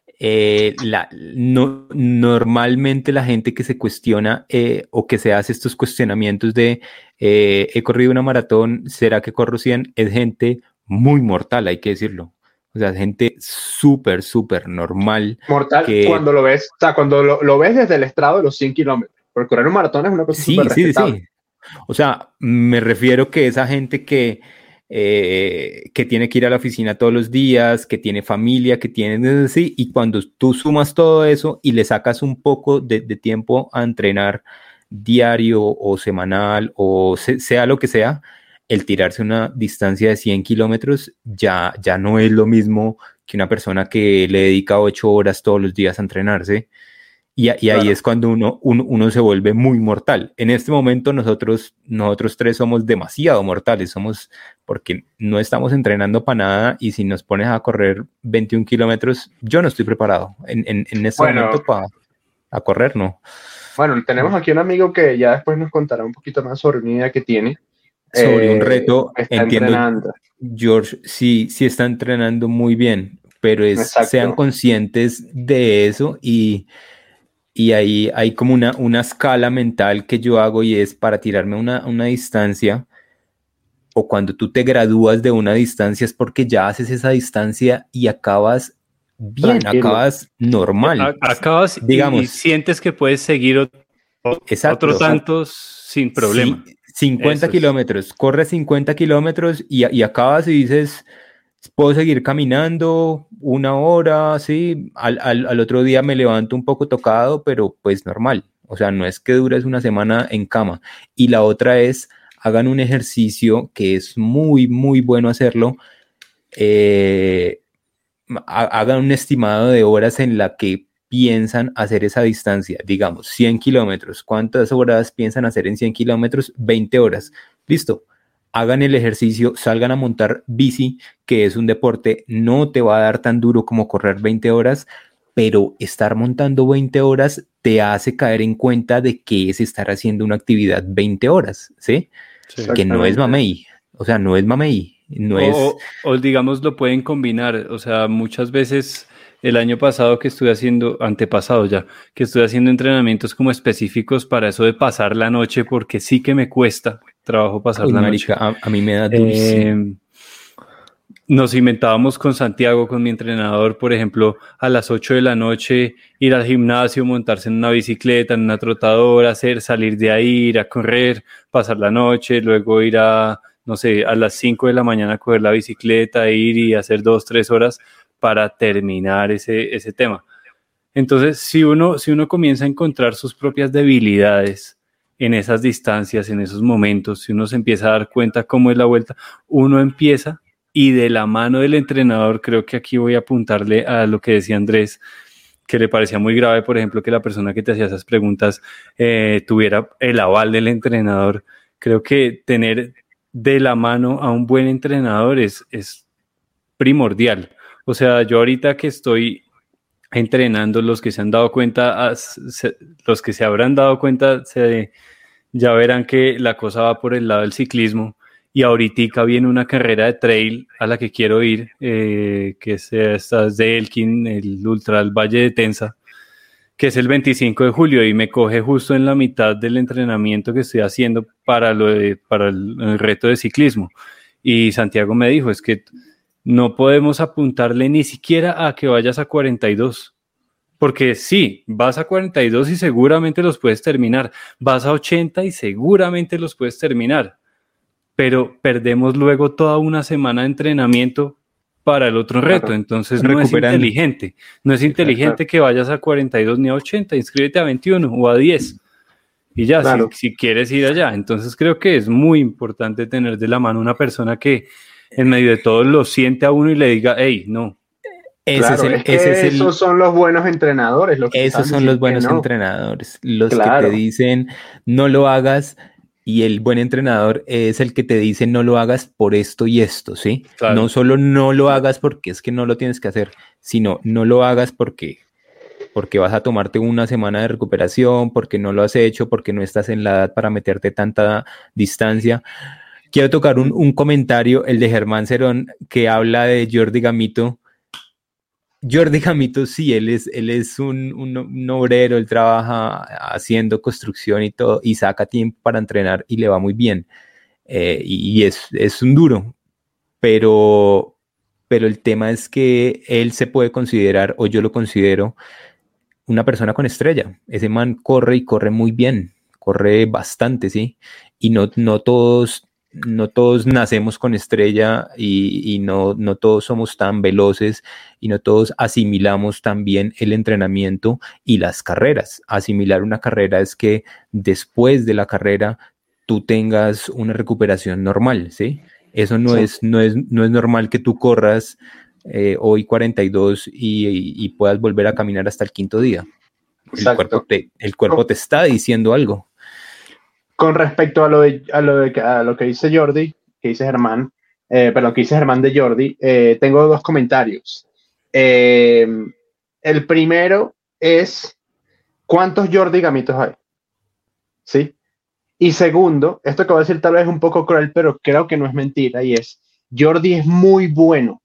Normalmente la gente que se cuestiona o que se hace estos cuestionamientos de he corrido una maratón, ¿será que corro 100? Es gente muy mortal, hay que decirlo. O sea, gente súper normal. Mortal cuando lo ves, o sea, cuando lo ves desde el estrado de los 100 kilómetros. Porque correr un maratón es una cosa súper respetable. Sí. O sea, me refiero que esa gente que tiene que ir a la oficina todos los días, que tiene familia, que tiene así, y cuando tú sumas todo eso y le sacas un poco de tiempo a entrenar diario o semanal o sea lo que sea, el tirarse una distancia de 100 kilómetros ya no es lo mismo que una persona que le dedica 8 horas todos los días a entrenarse Y ahí Claro. es cuando uno se vuelve muy mortal. En este momento nosotros tres somos demasiado mortales, porque no estamos entrenando para nada, y si nos pones a correr 21 kilómetros, yo no estoy preparado en este Bueno, momento para correr, ¿no? bueno, tenemos aquí un amigo que ya después nos contará un poquito más sobre una idea que tiene. Sobre un reto, Está entiendo, entrenando. George, sí está entrenando muy bien, pero sean Exacto. conscientes de eso, y ahí hay como una escala mental que yo hago, y es para tirarme una distancia, o cuando tú te gradúas de una distancia, es porque ya haces esa distancia y acabas bien, Tranquilo. acabas normal. Acabas y Digamos, sientes que puedes seguir exacto. otros tantos sin problema. Sí, 50 Eso es. kilómetros, corres 50 kilómetros y acabas y dices, puedo seguir caminando una hora, sí, al otro día me levanto un poco tocado, pero pues normal. O sea, no es que dures una semana en cama. Y la otra es, hagan un ejercicio que es muy, muy bueno hacerlo. Hagan un estimado de horas en la que piensan hacer esa distancia. Digamos, 100 kilómetros. ¿Cuántas horas piensan hacer en 100 kilómetros? 20 horas. Listo. Hagan el ejercicio, salgan a montar bici, que es un deporte, no te va a dar tan duro como correr 20 horas, pero estar montando 20 horas te hace caer en cuenta de que es estar haciendo una actividad 20 horas, ¿sí? Sí. Que no es Exactamente. mamey, o sea, no es mamey, no es... O digamos lo pueden combinar, o sea, muchas veces el año pasado que estuve haciendo, antepasado ya, que estuve haciendo entrenamientos como específicos para eso de pasar la noche, porque sí que me cuesta trabajo pasar Uy, la marica, noche. a mí me da durísimo. Nos inventábamos con Santiago, con mi entrenador, por ejemplo, a las 8 de la noche, ir al gimnasio, montarse en una bicicleta, en una trotadora, salir de ahí, ir a correr, pasar la noche, luego ir a, no sé, a las 5 de la mañana a coger la bicicleta, ir y hacer 2, 3 horas para terminar ese tema. Entonces, si uno comienza a encontrar sus propias debilidades en esas distancias, en esos momentos, si uno se empieza a dar cuenta cómo es la vuelta, uno empieza, y de la mano del entrenador, creo que aquí voy a apuntarle a lo que decía Andrés, que le parecía muy grave, por ejemplo, que la persona que te hacía esas preguntas tuviera el aval del entrenador. Creo que tener de la mano a un buen entrenador es primordial. O sea, yo ahorita que estoy entrenando, los que se han dado cuenta, los que se habrán dado cuenta, ya verán que la cosa va por el lado del ciclismo, y ahorita viene una carrera de trail a la que quiero ir, que es esta de Elkin, el Ultra del Valle de Tensa, que es el 25 de julio, y me coge justo en la mitad del entrenamiento que estoy haciendo para el reto de ciclismo. Y Santiago me dijo, es que no podemos apuntarle ni siquiera a que vayas a 42. Porque sí, vas a 42 y seguramente los puedes terminar. Vas a 80 y seguramente los puedes terminar. Pero perdemos luego toda una semana de entrenamiento para el otro reto. Claro. Entonces no es Recuperando. inteligente. No es inteligente Exacto. que vayas a 42 ni a 80. Inscríbete a 21 o a 10. Y ya, Claro. si quieres ir allá. Entonces creo que es muy importante tener de la mano una persona que en medio de todo lo siente a uno y le diga, hey, no. Claro, esos son los buenos entrenadores. Esos son los buenos entrenadores, los Claro. que te dicen no lo hagas, y el buen entrenador es el que te dice no lo hagas por esto y esto, ¿sí? Claro. No solo no lo hagas porque es que no lo tienes que hacer, sino no lo hagas porque vas a tomarte una semana de recuperación, porque no lo has hecho, porque no estás en la edad para meterte tanta distancia. Quiero tocar un comentario, el de Germán Cerón, que habla de Jordi Gamito. Jordi Gamito, sí, él es un obrero, él trabaja haciendo construcción y todo, y saca tiempo para entrenar y le va muy bien. Y es un duro, pero el tema es que él se puede considerar, o yo lo considero, una persona con estrella. Ese man corre y corre muy bien, corre bastante, ¿sí? Y no todos nacemos con estrella, y no todos somos tan veloces, y no todos asimilamos tan bien el entrenamiento y las carreras. Asimilar una carrera es que después de la carrera tú tengas una recuperación normal, ¿sí? Eso no es normal que tú corras hoy 42 y puedas volver a caminar hasta el quinto día. Exacto. El cuerpo te está diciendo algo. Con respecto a lo que dice Jordi, que dice Germán, perdón, que dice Germán de Jordi, tengo dos comentarios. El primero es, ¿cuántos Jordi Gamitos hay? ¿Sí? Y segundo, esto que voy a decir tal vez es un poco cruel, pero creo que no es mentira, y es, Jordi es muy bueno,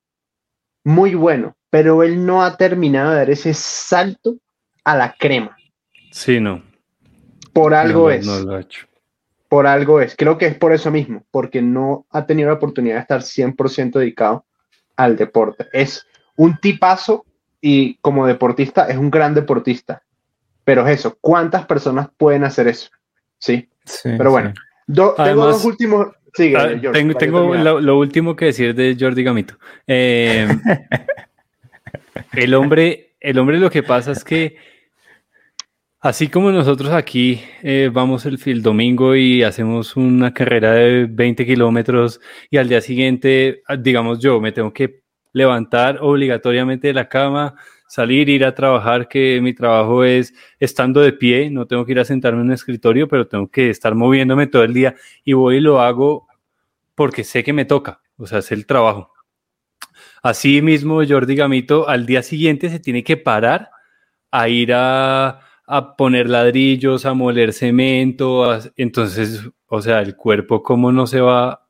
pero él no ha terminado de dar ese salto a la crema. Sí, no. Por algo es. No lo ha hecho. Por algo es. Creo que es por eso mismo, porque no ha tenido la oportunidad de estar 100% dedicado al deporte. Es un tipazo y como deportista es un gran deportista. Pero es eso, ¿cuántas personas pueden hacer eso? Sí. Pero bueno, tengo dos últimos. Sigue, George, tengo lo último que decir de Jordi Gamito. El hombre lo que pasa es que así como nosotros aquí vamos el domingo y hacemos una carrera de 20 kilómetros y al día siguiente, digamos yo, me tengo que levantar obligatoriamente de la cama, salir, ir a trabajar, que mi trabajo es estando de pie, no tengo que ir a sentarme en un escritorio, pero tengo que estar moviéndome todo el día y voy y lo hago porque sé que me toca, o sea, es el trabajo. Así mismo, Jordi Gamito al día siguiente se tiene que parar a ir a poner ladrillos, a moler cemento, entonces, o sea, el cuerpo cómo no se va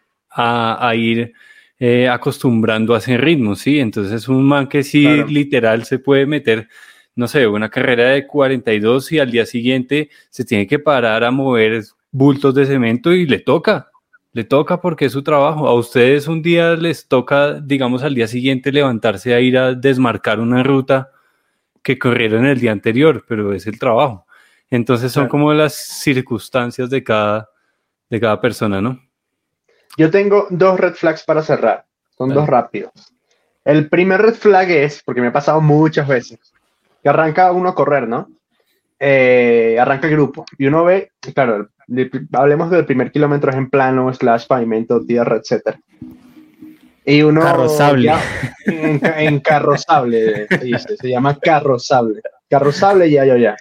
a ir acostumbrando a ese ritmo, ¿sí? Entonces es un man que sí, claro, literal se puede meter, no sé, una carrera de 42 y al día siguiente se tiene que parar a mover bultos de cemento y le toca porque es su trabajo. A ustedes un día les toca, digamos, al día siguiente levantarse a ir a desmarcar una ruta que corrieron el día anterior, pero es el trabajo. Entonces son como las circunstancias de cada persona, ¿no? Yo tengo dos red flags para cerrar. Son dos rápidos. El primer red flag es, porque me ha pasado muchas veces, que arranca uno a correr, ¿no? Arranca el grupo y uno ve, claro, hablemos del primer kilómetro es en plano, / pavimento, tierra, etc. Y uno carrozable. Encarrozable, se llama carrozable. Carrozable, ya.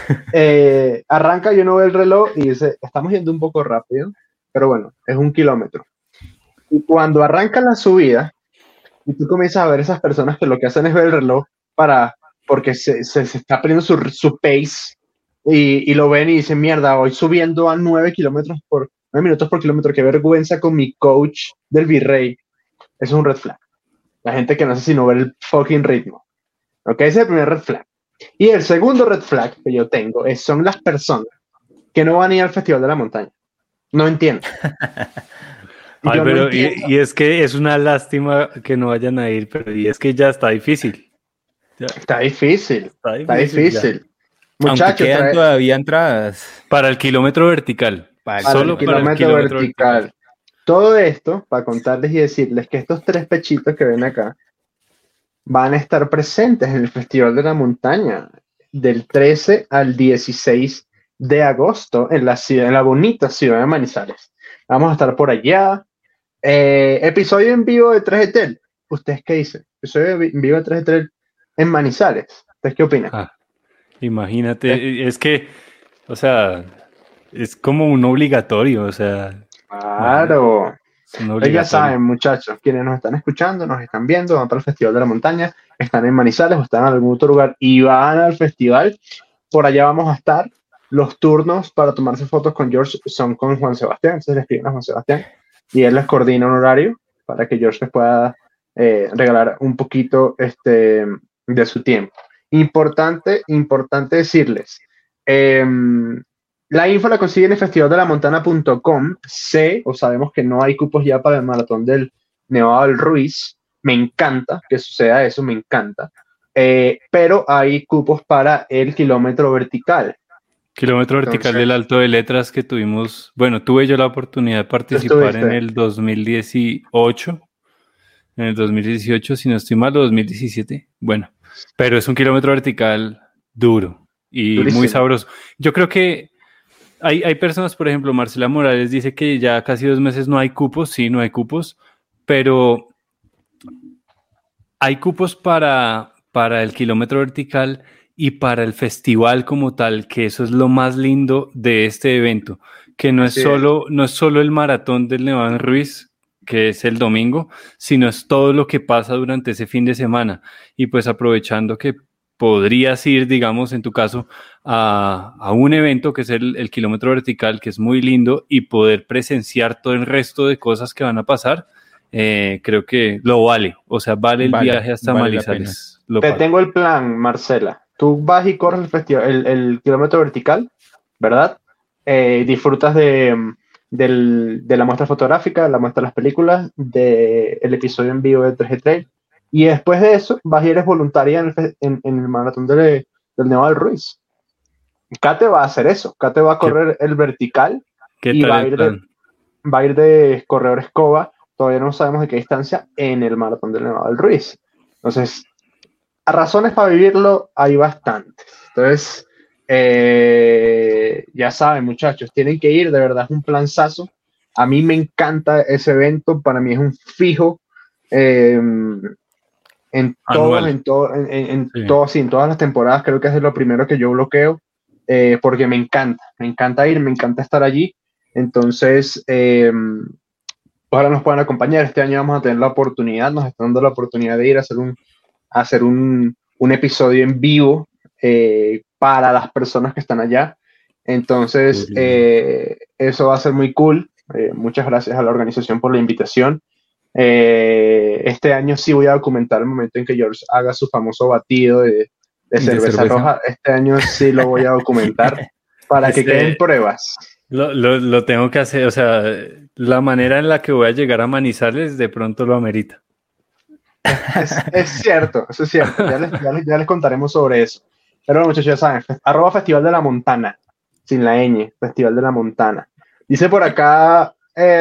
Arranca y uno ve el reloj y dice, estamos yendo un poco rápido, pero bueno, es 1 kilómetro. Y cuando arranca la subida, y tú comienzas a ver esas personas que lo que hacen es ver el reloj porque se está perdiendo su pace y lo ven y dicen, mierda, voy subiendo a 9 minutos por kilómetro, qué vergüenza con mi coach del Virrey. Eso es un red flag. La gente que no hace sino ver el fucking ritmo. ¿Ok? Ese es el primer red flag. Y el segundo red flag que yo tengo son las personas que no van a ir al Festival de la Montaña. No entiendo. Ay, pero, no entiendo. Y es que es una lástima que no vayan a ir, pero y es que ya está difícil. Está difícil. Muchachos, quedan todavía entradas. Para el kilómetro vertical. Solo para el kilómetro vertical. Todo esto para contarles y decirles que estos 3 pechitos que ven acá van a estar presentes en el Festival de la Montaña del 13 al 16 de agosto en la bonita ciudad de Manizales. Vamos a estar por allá. Episodio en vivo de 3GTEL. ¿Ustedes qué dicen? Episodio en vivo de 3GTEL en Manizales. ¿Ustedes qué opinan? Imagínate, es que, o sea, es como un obligatorio, o sea. Claro. Ya saben, muchachos, quienes nos están escuchando, nos están viendo, van para el Festival de la Montaña, están en Manizales o están en algún otro lugar y van al festival. Por allá vamos a estar. Los turnos para tomarse fotos con George son con Juan Sebastián. Entonces le escriben a Juan Sebastián y él les coordina un horario para que George les pueda regalar un poquito de su tiempo. Importante decirles, la info la consiguen en festivaldelamontana.com. Sabemos que no hay cupos ya para el maratón del Nevado del Ruiz. Me encanta que suceda eso, me encanta. Pero hay cupos para el kilómetro vertical. Kilómetro vertical del Alto de Letras que tuvimos, bueno, tuve yo la oportunidad de participar en el 2018. En el 2018, si no estoy mal, o 2017. Bueno, pero es un kilómetro vertical duro y durísimo, muy sabroso. Yo creo que hay personas, por ejemplo, Marcela Morales dice que ya casi 2 meses no hay cupos. Sí, no hay cupos, pero hay cupos para el kilómetro vertical y para el festival como tal, que eso es lo más lindo de este evento, que no es solo el maratón del Nevado en Ruiz, que es el domingo, sino es todo lo que pasa durante ese fin de semana. Y pues aprovechando que podrías ir, digamos, en tu caso, a un evento que es el kilómetro vertical, que es muy lindo, y poder presenciar todo el resto de cosas que van a pasar, creo que lo vale. O sea, vale el viaje hasta Manizales. Te tengo el plan, Marcela. Tú vas y corres el festival, el kilómetro vertical, ¿verdad? Disfrutas de la muestra fotográfica, la muestra de las películas, del episodio en vivo de 3G Trail. Y después de eso, vas y eres voluntaria en el maratón del Nevado del Ruiz. Kate va a hacer eso. Kate va a correr el vertical y va a ir de corredor escoba. Todavía no sabemos de qué distancia en el maratón del Nevado del Ruiz. Entonces, a razones para vivirlo hay bastantes. Entonces, ya saben, muchachos, tienen que ir. De verdad, es un planzazo. A mí me encanta ese evento. Para mí es un fijo. En todas las temporadas creo que es de lo primero que yo bloqueo, porque me encanta ir, me encanta estar allí. Entonces, ojalá nos puedan acompañar. Este año vamos a tener la oportunidad, nos están dando la oportunidad de ir a hacer un episodio en vivo para las personas que están allá. Entonces, eso va a ser muy cool. Muchas gracias a la organización por la invitación. Este año sí voy a documentar el momento en que George haga su famoso batido de cerveza roja. Este año sí lo voy a documentar para que queden pruebas. Lo tengo que hacer, o sea, la manera en la que voy a llegar a Manizales de pronto lo amerita. Es cierto, eso es cierto. Ya les contaremos sobre eso. Pero bueno, muchachos, ya saben, @Festival de la Montana, sin la ñ, Festival de la Montana. Dice por acá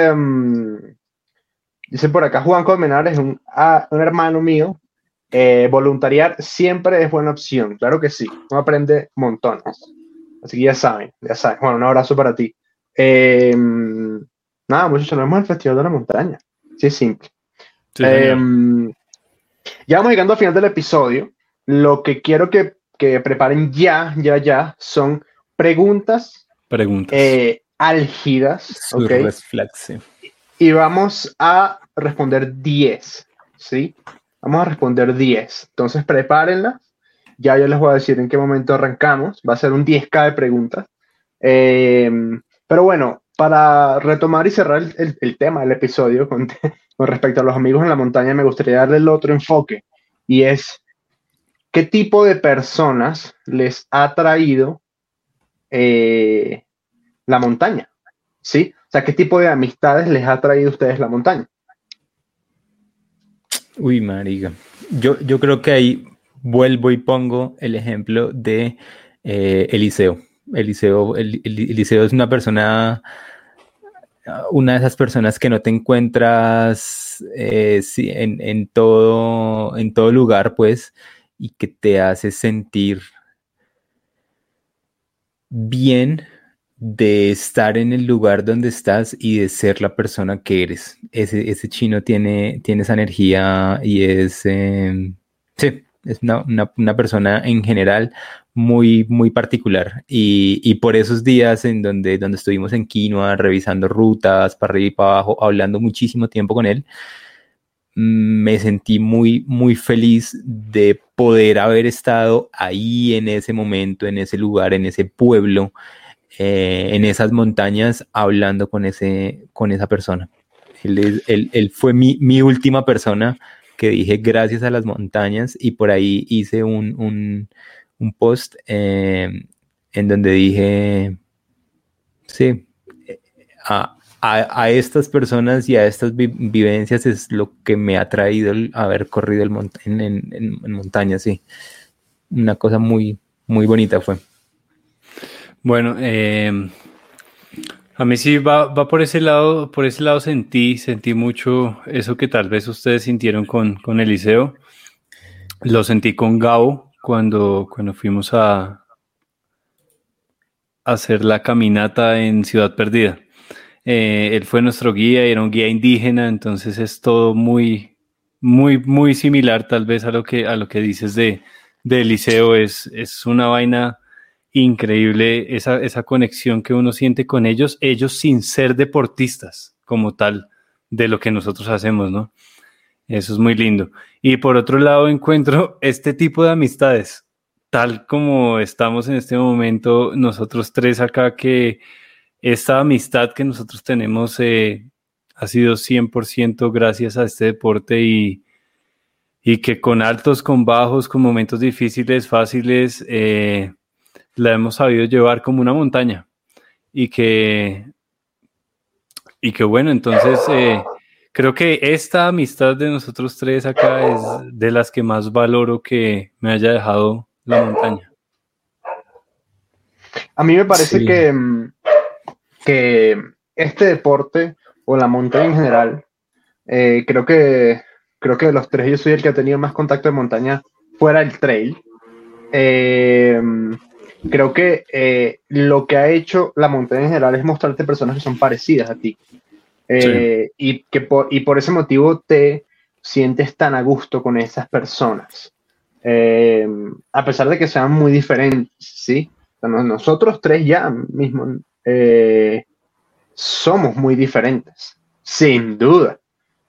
Juan Colmenares, un hermano mío. Voluntariar siempre es buena opción, claro que sí, uno aprende montones, así que ya saben. Bueno, un abrazo para ti. Nada, muchachos, nos vemos en el Festival de la Montaña, sí, es simple. Sí, ya vamos llegando al final del episodio. Lo que quiero que preparen ya son preguntas álgidas, ¿ok? Y vamos a responder 10, ¿sí? Vamos a responder 10. Entonces, prepárenla. Ya yo les voy a decir en qué momento arrancamos. Va a ser un 10K de preguntas. Pero bueno, para retomar y cerrar el tema del episodio con respecto a los amigos en la montaña, me gustaría darle el otro enfoque. Y es, ¿qué tipo de personas les ha traído la montaña? ¿Sí? O sea, ¿qué tipo de amistades les ha traído a ustedes la montaña? Uy, marica. Yo creo que ahí vuelvo y pongo el ejemplo de Eliseo. Eliseo es una de esas personas que no te encuentras en todo lugar, pues, y que te hace sentir bien de estar en el lugar donde estás y de ser la persona que eres. Ese chino tiene esa energía y es una persona en general muy, muy particular. Y por esos días en donde estuvimos en Quinoa, revisando rutas para arriba y para abajo, hablando muchísimo tiempo con él, me sentí muy, muy feliz de poder haber estado ahí en ese momento, en ese lugar, en ese pueblo, en esas montañas, hablando con esa persona. Él fue mi última persona que dije gracias a las montañas, y por ahí hice un post en donde dije, sí, a estas personas y a estas vivencias es lo que me ha traído el haber corrido en montaña, sí. Una cosa muy, muy bonita fue. Bueno, a mí sí va por ese lado sentí mucho eso que tal vez ustedes sintieron con Eliseo. Lo sentí con Gabo cuando fuimos a hacer la caminata en Ciudad Perdida. Él fue nuestro guía, era un guía indígena, entonces es todo muy, muy, muy similar tal vez a lo que dices de de Eliseo es una vaina increíble, esa conexión que uno siente con ellos sin ser deportistas como tal de lo que nosotros hacemos, ¿no? Eso es muy lindo. Y por otro lado encuentro este tipo de amistades, tal como estamos en este momento nosotros tres acá, que esta amistad que nosotros tenemos ha sido 100% gracias a este deporte y que con altos, con bajos, con momentos difíciles, fáciles, la hemos sabido llevar como una montaña y que bueno, entonces creo que esta amistad de nosotros tres acá es de las que más valoro que me haya dejado la montaña. A mí me parece Sí. que este deporte o la montaña en general, creo que de los tres yo soy el que ha tenido más contacto de montaña fuera del trail. Creo que lo que ha hecho la montaña en general es mostrarte personas que son parecidas a ti. Sí. Y por ese motivo te sientes tan a gusto con esas personas. A pesar de que sean muy diferentes, ¿sí? O sea, nosotros tres ya mismo somos muy diferentes, sin duda.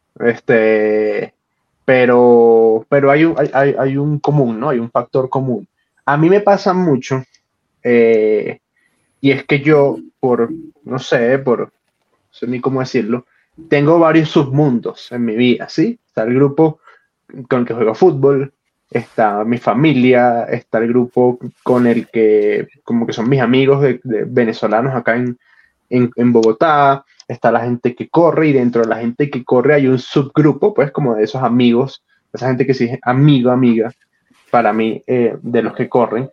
Pero hay un común, ¿no? Hay un factor común. A mí me pasa mucho, y es que yo, no sé ni cómo decirlo, tengo varios submundos en mi vida, ¿sí? Está el grupo con el que juego fútbol, está mi familia, está el grupo con el que, como que son mis amigos de venezolanos acá en Bogotá, está la gente que corre, y dentro de la gente que corre hay un subgrupo, pues, como de esos amigos, esa gente que sí es amiga, para mí, de los que corren.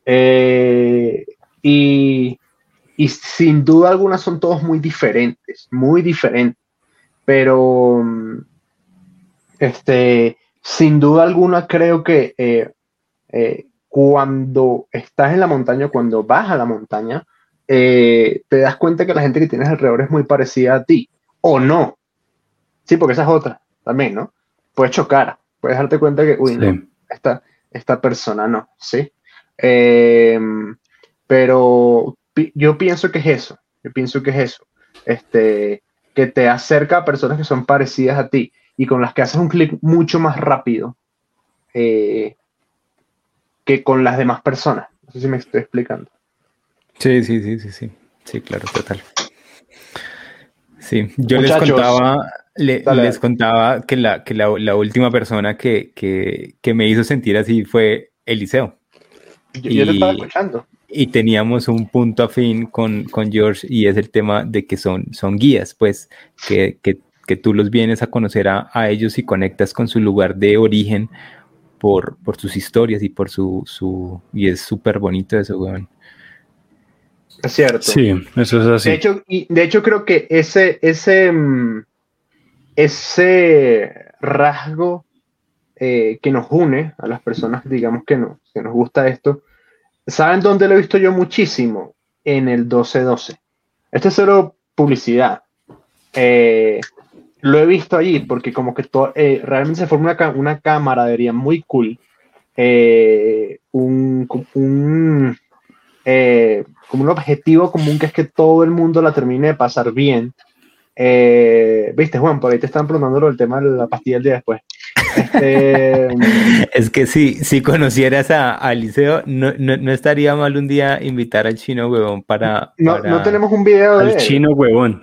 Y sin duda alguna son todos muy diferentes, pero sin duda alguna creo que cuando estás en la montaña, cuando vas a la montaña, te das cuenta que la gente que tienes alrededor es muy parecida a ti, o no. Sí, porque esa es otra también, ¿no? Puedes chocar, puedes darte cuenta que, uy, Sí. no, esta persona no, ¿sí? Pero yo pienso que es eso, que te acerca a personas que son parecidas a ti y con las que haces un clic mucho más rápido que con las demás personas. No sé si me estoy explicando. Sí. Sí, claro, total. Sí, yo Muchachos, les contaba que la última persona que me hizo sentir así fue Eliseo. yo te estaba escuchando. Y teníamos un punto afín con George, y es el tema de que son guías, pues, que tú los vienes a conocer a ellos y conectas con su lugar de origen por sus historias y por y es súper bonito eso, weón. Es cierto. Sí, eso es así. De hecho creo que ese rasgo que nos une a las personas, digamos, que nos gusta esto, ¿saben dónde lo he visto yo muchísimo? En el 12-12. Esto es solo publicidad. Lo he visto allí porque como que realmente se forma una camaradería muy cool. Como un objetivo común, que es que todo el mundo la termine de pasar bien. Viste, Juan, por ahí te están preguntando el tema de la pastilla el día después. Es que si conocieras a Eliseo, no estaría mal un día invitar al chino, huevón, no tenemos un video de al él. chino huevón.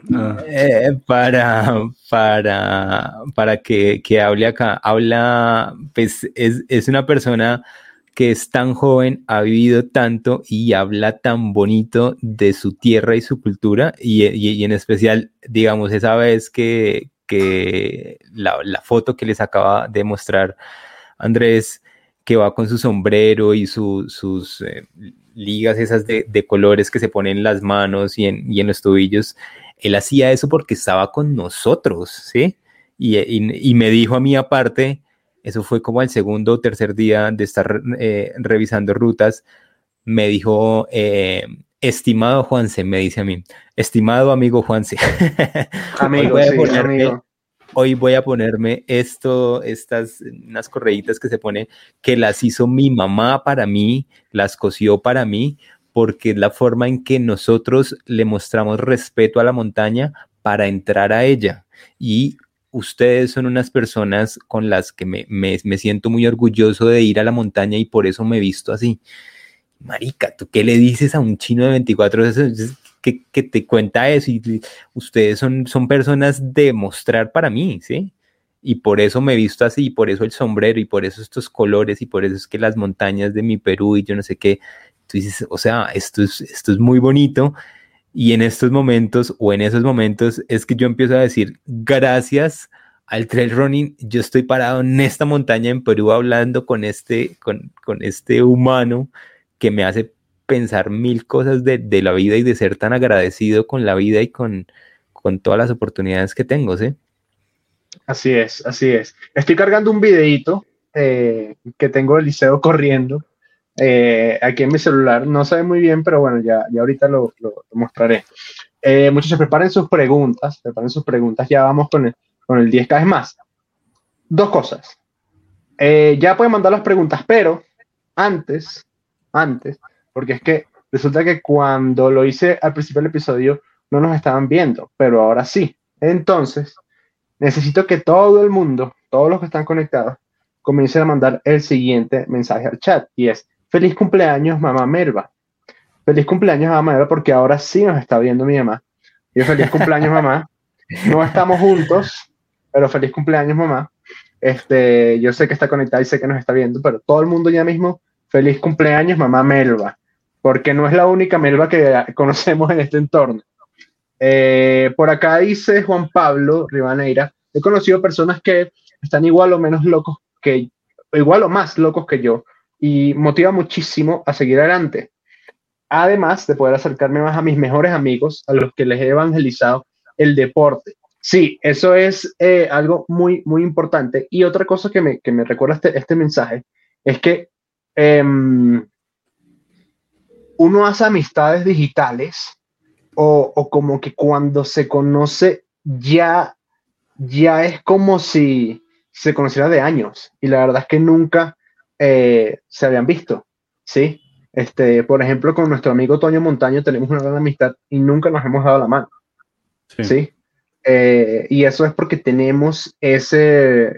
Para que hable acá. Pues es una persona que es tan joven, ha vivido tanto y habla tan bonito de su tierra y su cultura, y en especial, digamos, esa vez que la foto que les acaba de mostrar Andrés, que va con su sombrero y sus ligas esas de colores que se ponen en las manos y en los tobillos, él hacía eso porque estaba con nosotros, ¿sí? Y me dijo a mí aparte, eso fue como el segundo o tercer día de estar revisando rutas, me dijo, estimado Juanse, me dice a mí, estimado amigo Juanse, Amigo, hoy sí, amigo. hoy voy a ponerme unas correitas que se pone, que las hizo mi mamá para mí, las cosió para mí, porque es la forma en que nosotros le mostramos respeto a la montaña para entrar a ella. Y ustedes son unas personas con las que me siento muy orgulloso de ir a la montaña y por eso me he visto así. Marica, ¿tú qué le dices a un chino de 24 que te cuenta eso? Y ustedes son personas de mostrar para mí, ¿sí? Y por eso me he visto así, y por eso el sombrero, y por eso estos colores, y por eso es que las montañas de mi Perú y yo no sé qué. Tú dices, o sea, esto es muy bonito. Y en estos momentos, o en esos momentos, es que yo empiezo a decir, gracias al trail running, yo estoy parado en esta montaña en Perú hablando con este humano que me hace pensar mil cosas de la vida y de ser tan agradecido con la vida y con todas las oportunidades que tengo, ¿sí? Así es, así es. Estoy cargando un videíto que tengo del liceo corriendo aquí en mi celular. No se ve muy bien, pero bueno, ya ahorita lo mostraré. Muchachos, preparen sus preguntas, ya vamos con el 10K. Es más, dos cosas. Ya pueden mandar las preguntas, pero antes, porque es que resulta que cuando lo hice al principio del episodio no nos estaban viendo, pero ahora sí. Entonces, necesito que todo el mundo, todos los que están conectados, comiencen a mandar el siguiente mensaje al chat y es: feliz cumpleaños, mamá Merva. Feliz cumpleaños, mamá Merva, porque ahora sí nos está viendo mi mamá. Y yo, feliz cumpleaños, mamá. No estamos juntos, pero feliz cumpleaños, mamá. Yo sé que está conectada y sé que nos está viendo, pero todo el mundo ya mismo, feliz cumpleaños, mamá Melba, porque no es la única Melba que conocemos en este entorno. Por acá dice Juan Pablo Rivaneira: he conocido personas que están igual o menos locos que, igual o más locos que yo, y motiva muchísimo a seguir adelante. Además de poder acercarme más a mis mejores amigos, a los que les he evangelizado el deporte. Sí, eso es algo muy, muy importante. Y otra cosa que me recuerda este mensaje es que uno hace amistades digitales o como que cuando se conoce ya es como si se conociera de años. Y la verdad es que nunca se habían visto, ¿sí? Por ejemplo, con nuestro amigo Toño Montaño tenemos una gran amistad y nunca nos hemos dado la mano, ¿sí? Y eso es porque tenemos ese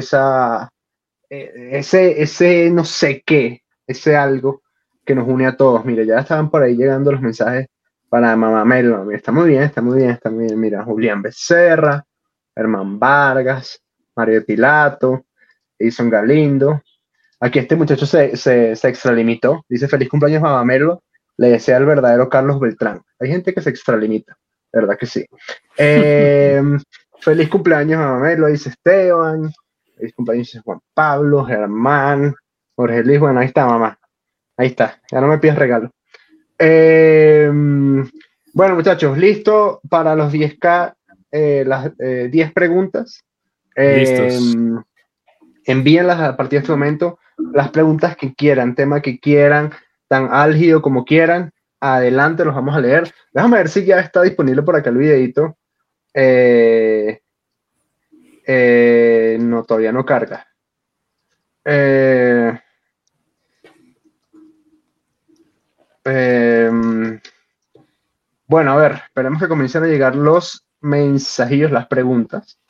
no sé qué, ese algo que nos une a todos. Mira, ya estaban por ahí llegando los mensajes para Mamá Melo. Está muy bien, está muy bien, está muy bien. Mira, Julián Becerra, Herman Vargas, Mario Pilato, Edison Galindo. Aquí este muchacho se extralimitó. Dice: feliz cumpleaños, Mamá Melo. Le desea el verdadero Carlos Beltrán. Hay gente que se extralimita, ¿verdad que sí? Feliz cumpleaños, Mamá Melo, dice Esteban. Feliz cumpleaños, dice Juan Pablo, Germán, Jorge Luis. Bueno, ahí está, mamá. Ahí está. Ya no me pides regalo. Bueno, muchachos, listo para los 10K, las 10 preguntas. Listos. Envíenlas a partir de este momento, las preguntas que quieran, tema que quieran, tan álgido como quieran. Adelante, los vamos a leer. Déjame ver si ya está disponible por acá el videito. No, todavía no carga. Bueno, a ver, esperemos que comiencen a llegar los mensajillos, las preguntas.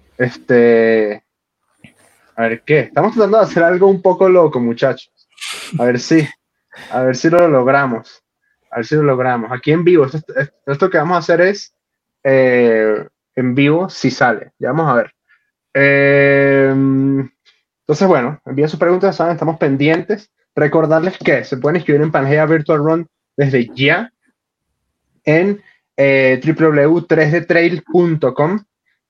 A ver qué. Estamos tratando de hacer algo un poco loco, muchachos. A ver si lo logramos. A ver si lo logramos. Aquí en vivo. Esto que vamos a hacer es en vivo si sale. Ya vamos a ver. Entonces, bueno, envíen sus preguntas, ¿saben? Estamos pendientes. Recordarles que se pueden inscribir en Pangea Virtual Run desde ya en www.3dtrail.com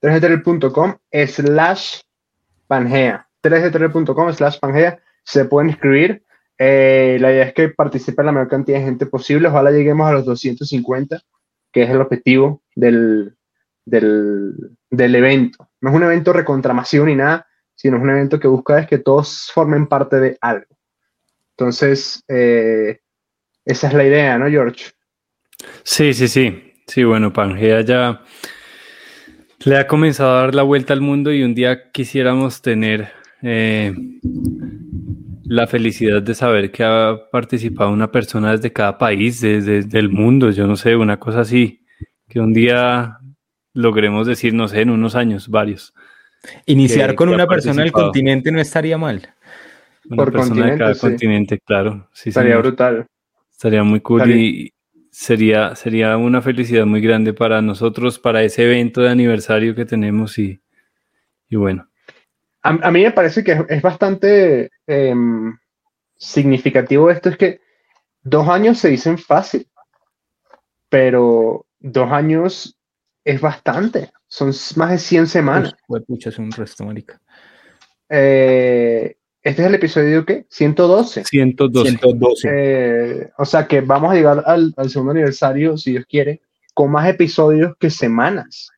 3dtrail.com/Pangea 3dtrail.com/Pangea. Se pueden inscribir. La idea es que participe la mayor cantidad de gente posible. Ojalá lleguemos a los 250, que es el objetivo del evento. No es un evento recontramasivo ni nada, sino es un evento que busca es que todos formen parte de algo. Entonces, esa es la idea, ¿no, George? Sí. Sí, bueno, Pangea ya Le ha comenzado a dar la vuelta al mundo y un día quisiéramos tener la felicidad de saber que ha participado una persona desde cada país, desde el mundo, yo no sé, una cosa así, que un día logremos decir, no sé, en unos años, varios. Iniciar con que ha una persona del participado. continente no estaría mal. Una Por persona de cada continente, sí. continente, claro. Sí, Estaría señor. brutal. Estaría muy cool Estaría- y sería una felicidad muy grande para nosotros, para ese evento de aniversario que tenemos y bueno. A mí me parece que es bastante significativo esto, es que 2 años se dicen fácil, pero 2 años es bastante, son más de 100 semanas. Pucha, es un resto, marica. Este es el episodio, ¿qué? 112. 112. 112. O sea que vamos a llegar al segundo aniversario, si Dios quiere, con más episodios que semanas.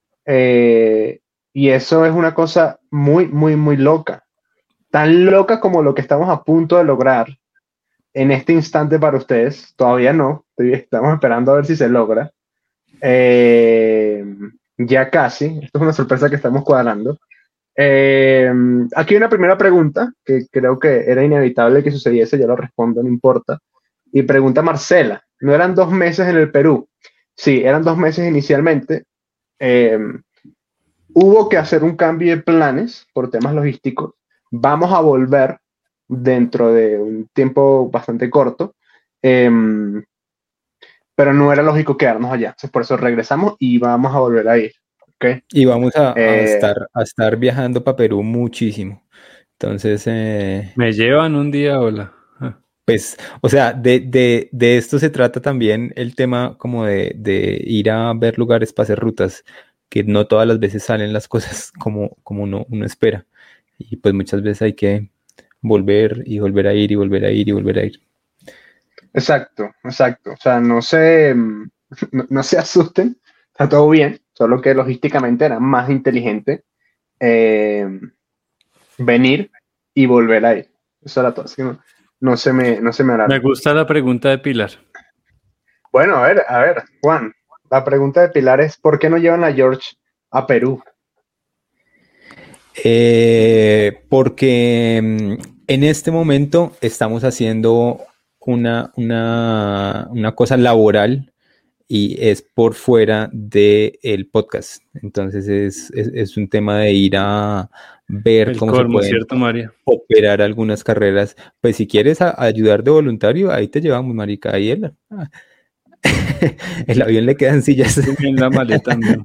Y eso es una cosa muy, muy, muy loca. Tan loca como lo que estamos a punto de lograr en este instante para ustedes. Todavía no, estamos esperando a ver si se logra. Ya casi, esto es una sorpresa que estamos cuadrando. Aquí hay una primera pregunta que creo que era inevitable que sucediese, yo lo respondo, no importa. Y pregunta Marcela, ¿no eran 2 meses en el Perú? Sí, eran 2 meses inicialmente. Hubo que hacer un cambio de planes por temas logísticos. Vamos a volver dentro de un tiempo bastante corto, pero no era lógico quedarnos allá. Entonces, por eso regresamos y vamos a volver a ir. ¿Okay? Y vamos a estar viajando para Perú muchísimo. Entonces, Me llevan un día, hola. pues, o sea, de esto se trata también el tema como de ir a ver lugares para hacer rutas, que no todas las veces salen las cosas como uno espera. Y pues muchas veces hay que volver y volver a ir y volver a ir y volver a ir. Exacto. O sea, no se asusten, está todo bien, solo que logísticamente era más inteligente venir y volver a ir. Eso era todo. Así que no se me hará. Me gusta la pregunta de Pilar. Bueno, a ver, Juan, la pregunta de Pilar es, ¿por qué no llevan a George a Perú? Porque en este momento estamos haciendo una cosa laboral y es por fuera del podcast. Entonces es un tema de ir a ver cómo se pueden ¿cierto, María? operar algunas carreras. Pues si quieres ayudar de voluntario, ahí te llevamos, marica. Ahí el avión le quedan sillas. En la maleta, ¿no?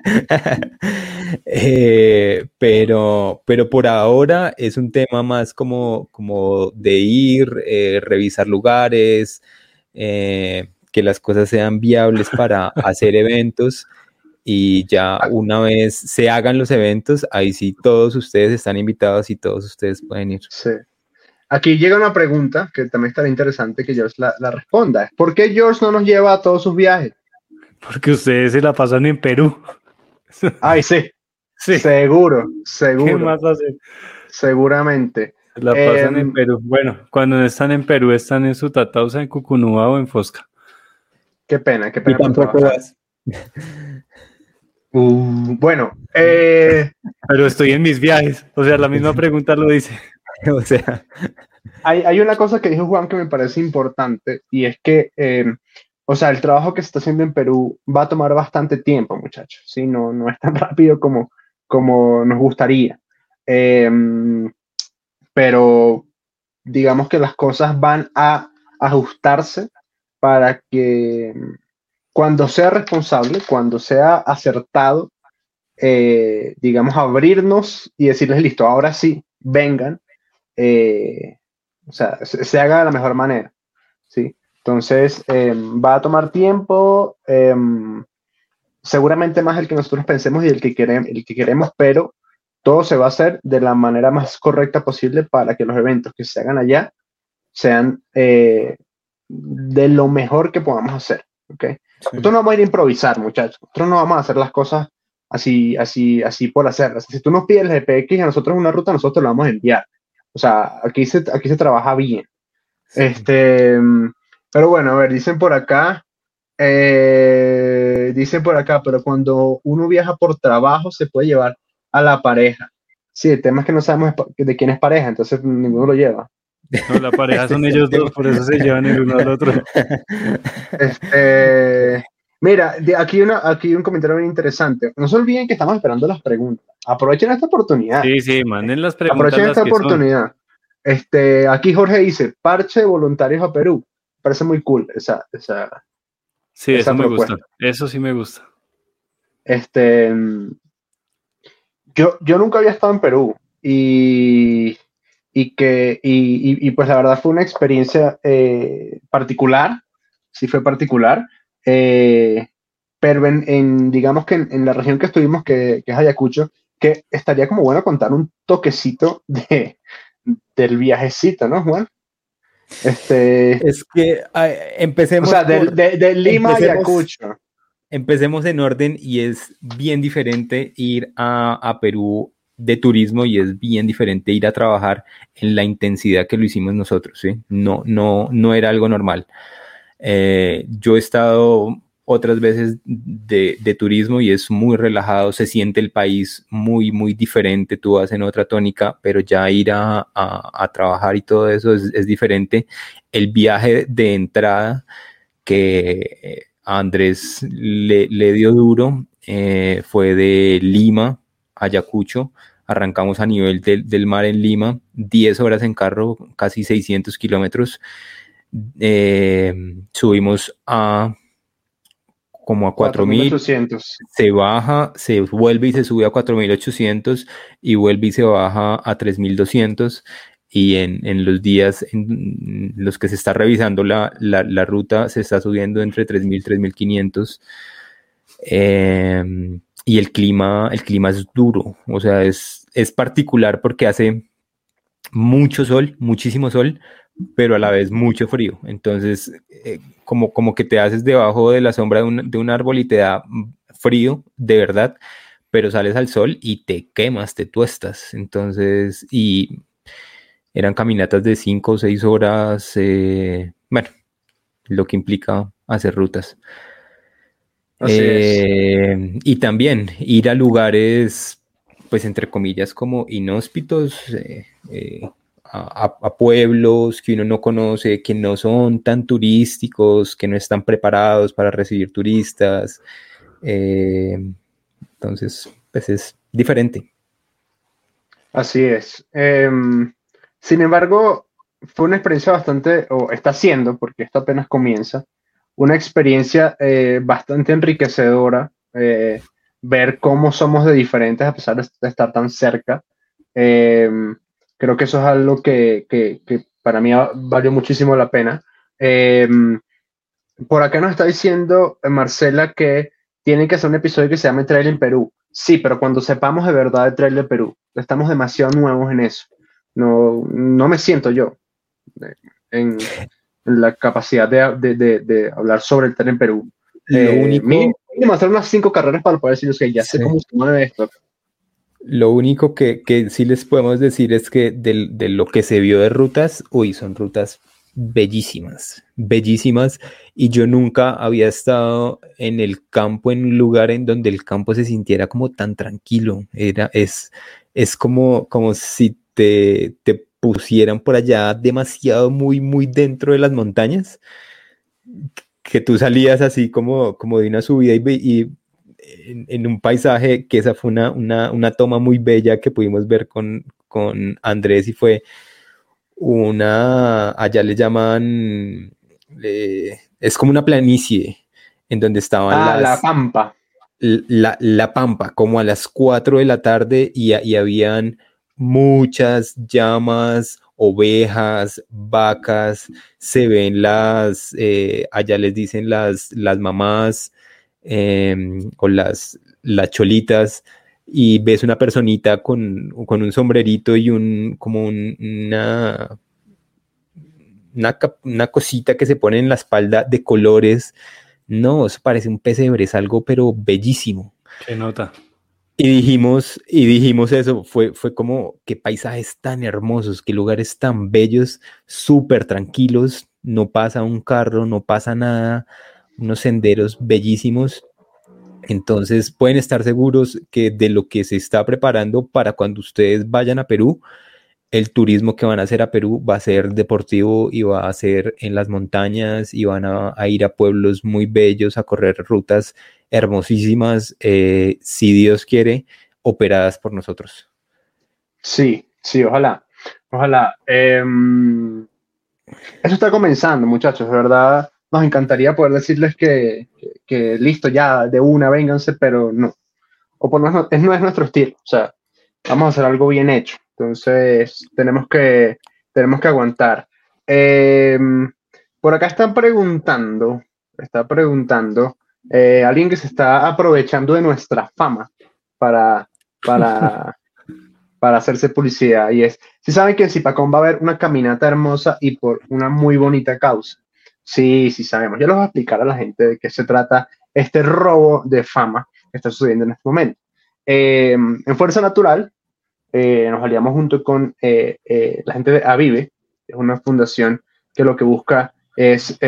Pero por ahora es un tema más como de ir, revisar lugares, que las cosas sean viables para hacer eventos, y ya una vez se hagan los eventos, ahí sí todos ustedes están invitados y todos ustedes pueden ir. Sí. Aquí llega una pregunta que también estará interesante que George la responda. ¿Por qué George no nos lleva a todos sus viajes? Porque ustedes se la pasan en Perú. Ay, sí. Sí. Seguro. ¿Qué más hacen? Seguramente. Se la pasan en Perú. Bueno, cuando no están en Perú, están en Sutatausa, en Cucunúa o en Fosca. Qué pena. Y tampoco vas. Bueno. Pero estoy en mis viajes. O sea, la misma pregunta lo dice. O sea, hay una cosa que dijo Juan que me parece importante, y es que, o sea, el trabajo que se está haciendo en Perú va a tomar bastante tiempo, muchachos, ¿sí? No es tan rápido como nos gustaría. Pero digamos que las cosas van a ajustarse para que cuando sea responsable, cuando sea acertado, digamos, abrirnos y decirles, listo, ahora sí, vengan. O sea, se haga de la mejor manera, ¿sí? Entonces, va a tomar tiempo, seguramente más el que nosotros pensemos y el que queremos, pero todo se va a hacer de la manera más correcta posible para que los eventos que se hagan allá sean de lo mejor que podamos hacer, ¿ok? Sí. Nosotros no vamos a ir a improvisar, muchachos. Nosotros no vamos a hacer las cosas así por hacerlas. Si tú nos pides el GPX a nosotros una ruta, nosotros lo vamos a enviar. O sea, aquí se trabaja bien. Sí. Pero bueno, a ver, dicen por acá Dice por acá, pero cuando uno viaja por trabajo se puede llevar a la pareja. Sí, el tema es que no sabemos de quién es pareja, entonces ninguno lo lleva. No, la pareja Este son es el ellos dos, tema. por eso se llevan el uno al otro. Mira, aquí un comentario bien interesante. No se olviden que estamos esperando las preguntas. Aprovechen esta oportunidad. Sí, sí, manden las preguntas Aprovechen las esta que son. oportunidad. Aquí Jorge dice, parche de voluntarios a Perú. Parece muy cool esa Sí, eso me propuesta. gusta. Eso sí me gusta. Yo nunca había estado en Perú pues la verdad fue una experiencia particular, sí fue particular, pero digamos que en la región que estuvimos, que es Ayacucho, que estaría como bueno contar un toquecito del viajecito, ¿no, Juan? Es que empecemos O sea, de Lima a empecemos, Ayacucho. empecemos en orden y es bien diferente ir a Perú de turismo y es bien diferente ir a trabajar en la intensidad que lo hicimos nosotros, ¿sí? No era algo normal. Yo he estado otras veces de turismo y es muy relajado, se siente el país muy, muy diferente, tú vas en otra tónica, pero ya ir a trabajar y todo eso es diferente. El viaje de entrada que a Andrés le dio duro fue de Lima a Ayacucho. Arrancamos a nivel del mar en Lima, 10 horas en carro, casi 600 kilómetros. Subimos a como a 4.000, 4.800. se baja, se vuelve y se sube a 4.800 y vuelve y se baja a 3.200 y en los días en los que se está revisando la ruta se está subiendo entre 3.000 y 3.500 y el clima es duro, o sea, es particular porque hace mucho sol, muchísimo sol, pero a la vez mucho frío. Entonces, como que te haces debajo de la sombra de un árbol y te da frío, de verdad, pero sales al sol y te quemas, te tuestas. Entonces, y eran caminatas de 5 o 6 horas, bueno, lo que implica hacer rutas. Así es. Y también ir a lugares, pues entre comillas, como inhóspitos, a pueblos que uno no conoce, que no son tan turísticos, que no están preparados para recibir turistas. Entonces, pues es diferente. Así es. Sin embargo, fue una experiencia bastante, o está siendo, porque esto apenas comienza, una experiencia bastante enriquecedora, ver cómo somos de diferentes a pesar de estar tan cerca. Creo que eso es algo que para mí valió muchísimo la pena. Por acá nos está diciendo Marcela que tienen que hacer un episodio que se llame Trail en Perú. Sí, pero cuando sepamos de verdad de Trail de Perú, estamos demasiado nuevos en eso. No me siento yo en la capacidad de hablar sobre el Trail en Perú. Lo único, mínimo hacer unas 5 carreras para poder decir, que ya sé sí, cómo se mueve esto. Lo único que sí les podemos decir es que de lo que se vio de rutas, son rutas bellísimas, bellísimas, y yo nunca había estado en el campo, en un lugar en donde el campo se sintiera como tan tranquilo. Es como si te pusieran por allá demasiado muy, muy dentro de las montañas, que tú salías así como de una subida y en un paisaje, que esa fue una toma muy bella que pudimos ver con Andrés, y fue allá le llaman, es como una planicie en donde estaban La Pampa. la Pampa, como a las 4 de la tarde y habían muchas llamas, ovejas, vacas, se ven allá les dicen las mamás o las cholitas, y ves una personita con un sombrerito y una cosita que se pone en la espalda de colores. No, eso parece un pesebre, es algo pero bellísimo. Qué nota. Y dijimos eso, fue como qué paisajes tan hermosos, qué lugares tan bellos, súper tranquilos, no pasa un carro, no pasa nada, unos senderos bellísimos. Entonces pueden estar seguros que de lo que se está preparando para cuando ustedes vayan a Perú, el turismo que van a hacer a Perú va a ser deportivo y va a ser en las montañas y van a ir a pueblos muy bellos, a correr rutas hermosísimas, si Dios quiere, operadas por nosotros. Sí, sí, ojalá. Ojalá. Eso está comenzando, muchachos, de verdad. Nos encantaría poder decirles que listo, ya de una, vénganse, pero no. O por lo menos no es nuestro estilo. O sea, vamos a hacer algo bien hecho. Entonces, tenemos que aguantar. Eh, por acá está preguntando alguien que se está aprovechando de nuestra fama para, para, para hacerse publicidad. Y es, si saben que en Zipacón va a haber una caminata hermosa y por una muy bonita causa. Sí, sí sabemos. Yo les voy a explicar a la gente de qué se trata este robo de fama que está sucediendo en este momento. En Fuerza Natural nos aliamos junto con la gente de Avive, es una fundación que lo que busca es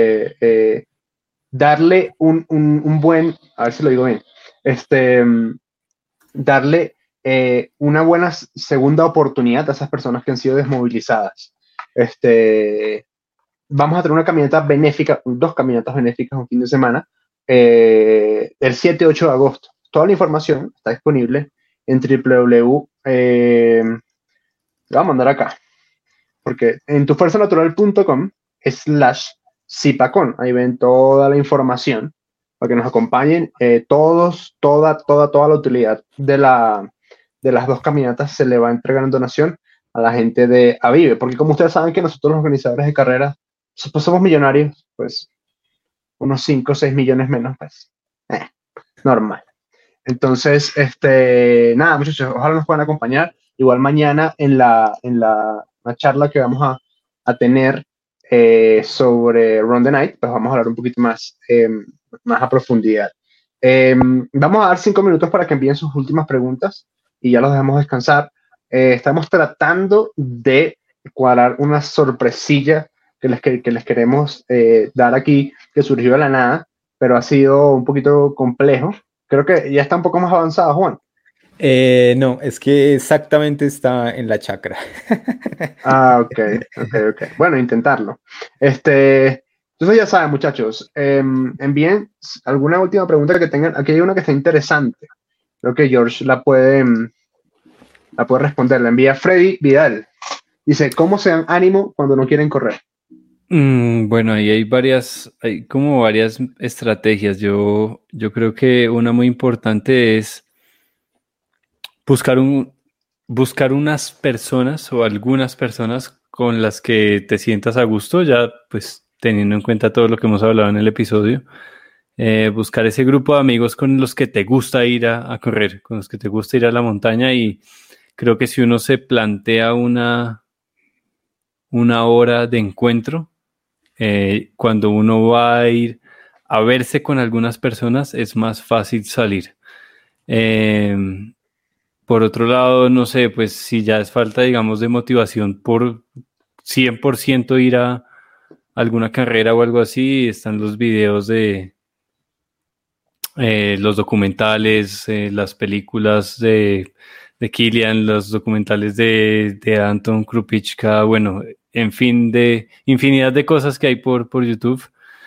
darle un buen, a ver si lo digo bien, darle una buena segunda oportunidad a esas personas que han sido desmovilizadas. Vamos a tener una caminata benéfica, 2 caminatas benéficas un fin de semana, el 7 y 8 de agosto. Toda la información está disponible en www. Lo voy a mandar acá, porque en tufuerzanatural.com/Zipacón, ahí ven toda la información para que nos acompañen todos, toda la utilidad de las 2 caminatas se le va a entregar en donación a la gente de Avive, porque como ustedes saben que nosotros los organizadores de carreras pues somos millonarios, pues unos 5 o 6 millones menos, pues normal. Entonces, nada, muchachos, ojalá nos puedan acompañar. Igual mañana en la charla que vamos a tener sobre Run the Night, pues vamos a hablar un poquito más a profundidad. Vamos a dar 5 minutos para que envíen sus últimas preguntas y ya los dejamos descansar. Estamos tratando de cuadrar una sorpresilla que les queremos dar aquí, que surgió de la nada, pero ha sido un poquito complejo. Creo que ya está un poco más avanzado, Juan. No, es que exactamente está en la chacra. Ok. Bueno, intentarlo. Entonces ya saben, muchachos, envíen alguna última pregunta que tengan. Aquí hay una que está interesante. Creo que George la puede responder. La envía Freddy Vidal. Dice, ¿cómo se dan ánimo cuando no quieren correr? Bueno, ahí hay como varias estrategias. Yo creo que una muy importante es buscar unas personas o algunas personas con las que te sientas a gusto, ya pues teniendo en cuenta todo lo que hemos hablado en el episodio. Buscar ese grupo de amigos con los que te gusta ir a correr, con los que te gusta ir a la montaña, y creo que si uno se plantea una hora de encuentro, cuando uno va a ir a verse con algunas personas, es más fácil salir. Por otro lado, no sé, pues si ya es falta, digamos, de motivación por 100% ir a alguna carrera o algo así, están los videos de los documentales, las películas de Kilian, los documentales de Anton Krupicka, bueno, en fin, de infinidad de cosas que hay por YouTube.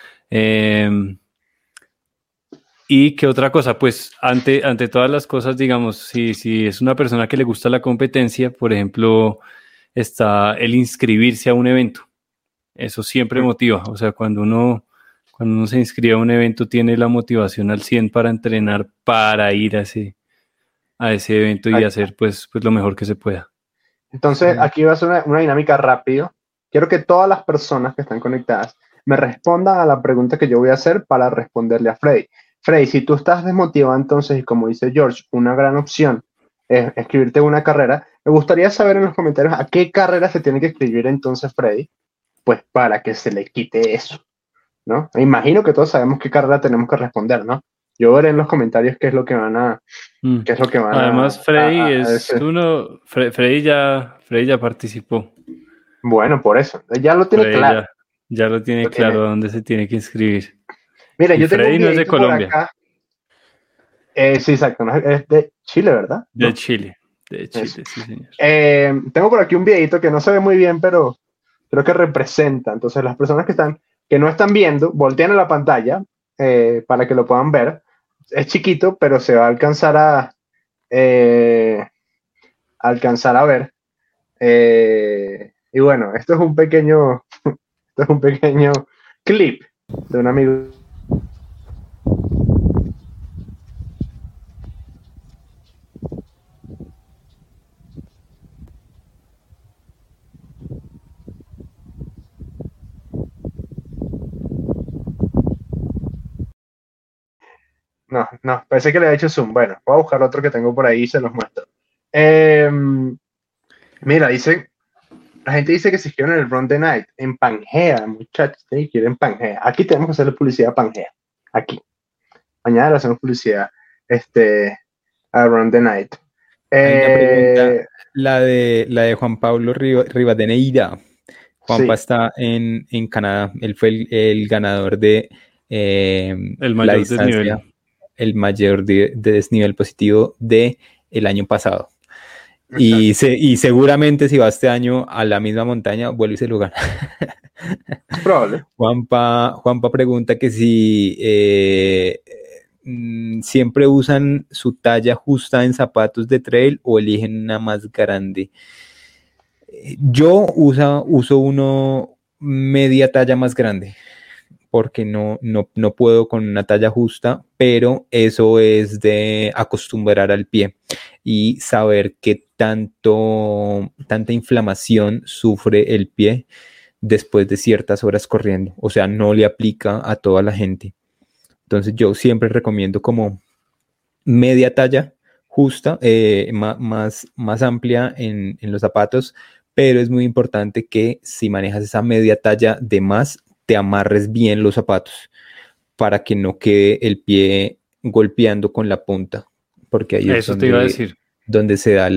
Y qué otra cosa, pues ante todas las cosas, digamos, si es una persona que le gusta la competencia, por ejemplo, está el inscribirse a un evento. Eso siempre motiva. O sea, cuando uno se inscribe a un evento, tiene la motivación al 100 para entrenar, para ir a ese evento y hacer pues lo mejor que se pueda. Entonces, aquí va a ser una dinámica rápido. Quiero que todas las personas que están conectadas me respondan a la pregunta que yo voy a hacer para responderle a Freddy. Freddy, si tú estás desmotivado, entonces, y como dice George, una gran opción es escribirte en una carrera. Me gustaría saber en los comentarios a qué carrera se tiene que escribir entonces Freddy, pues para que se le quite eso, ¿no? Me imagino que todos sabemos qué carrera tenemos que responder, ¿no? Yo veré en los comentarios qué es lo que van a... qué es lo que van Además, Freddy Freddy ya participó. Bueno, por eso. Ya lo tiene Freddy claro. ya lo tiene claro a dónde se tiene que inscribir. Mira, Y yo tengo Freddy un no es de videito por Colombia. acá. Sí, exacto, no, es de Chile, ¿verdad? De ¿No? Chile. De Chile, Eso. sí, señor. Tengo por aquí un videito que no se ve muy bien, pero creo que representa. Entonces, las personas que no están viendo, voltean a la pantalla para que lo puedan ver. Es chiquito, pero se va a alcanzar a ver. Y bueno, esto es un pequeño clip de un amigo. No, parece que le he hecho zoom. Bueno, voy a buscar otro que tengo por ahí y se los muestro. Mira, la gente dice que se inscriben en el Run the Night, en Pangea, muchachos, quieren Pangea. Aquí tenemos que hacerle publicidad a Pangea. Aquí. Mañana le hacemos publicidad a Run the Night. Hay una pregunta, la de Juan Pablo Rivadeneira. Juanpa Sí. está en Canadá. Él fue el ganador de El la mayor distancia, desnivel. el mayor de desnivel positivo de el año pasado. Y seguramente si va este año a la misma montaña, vuelve y se lo gana. Es probable. Juanpa pregunta que si siempre usan su talla justa en zapatos de trail o eligen una más grande. Yo uso uno media talla más grande porque no puedo con una talla justa, pero eso es de acostumbrar al pie y saber qué tanta inflamación sufre el pie después de ciertas horas corriendo. O sea, no le aplica a toda la gente. Entonces yo siempre recomiendo como media talla justa, más amplia en los zapatos, pero es muy importante que si manejas esa media talla de más, te amarres bien los zapatos para que no quede el pie golpeando con la punta, porque ahí es Eso te iba a decir. donde se da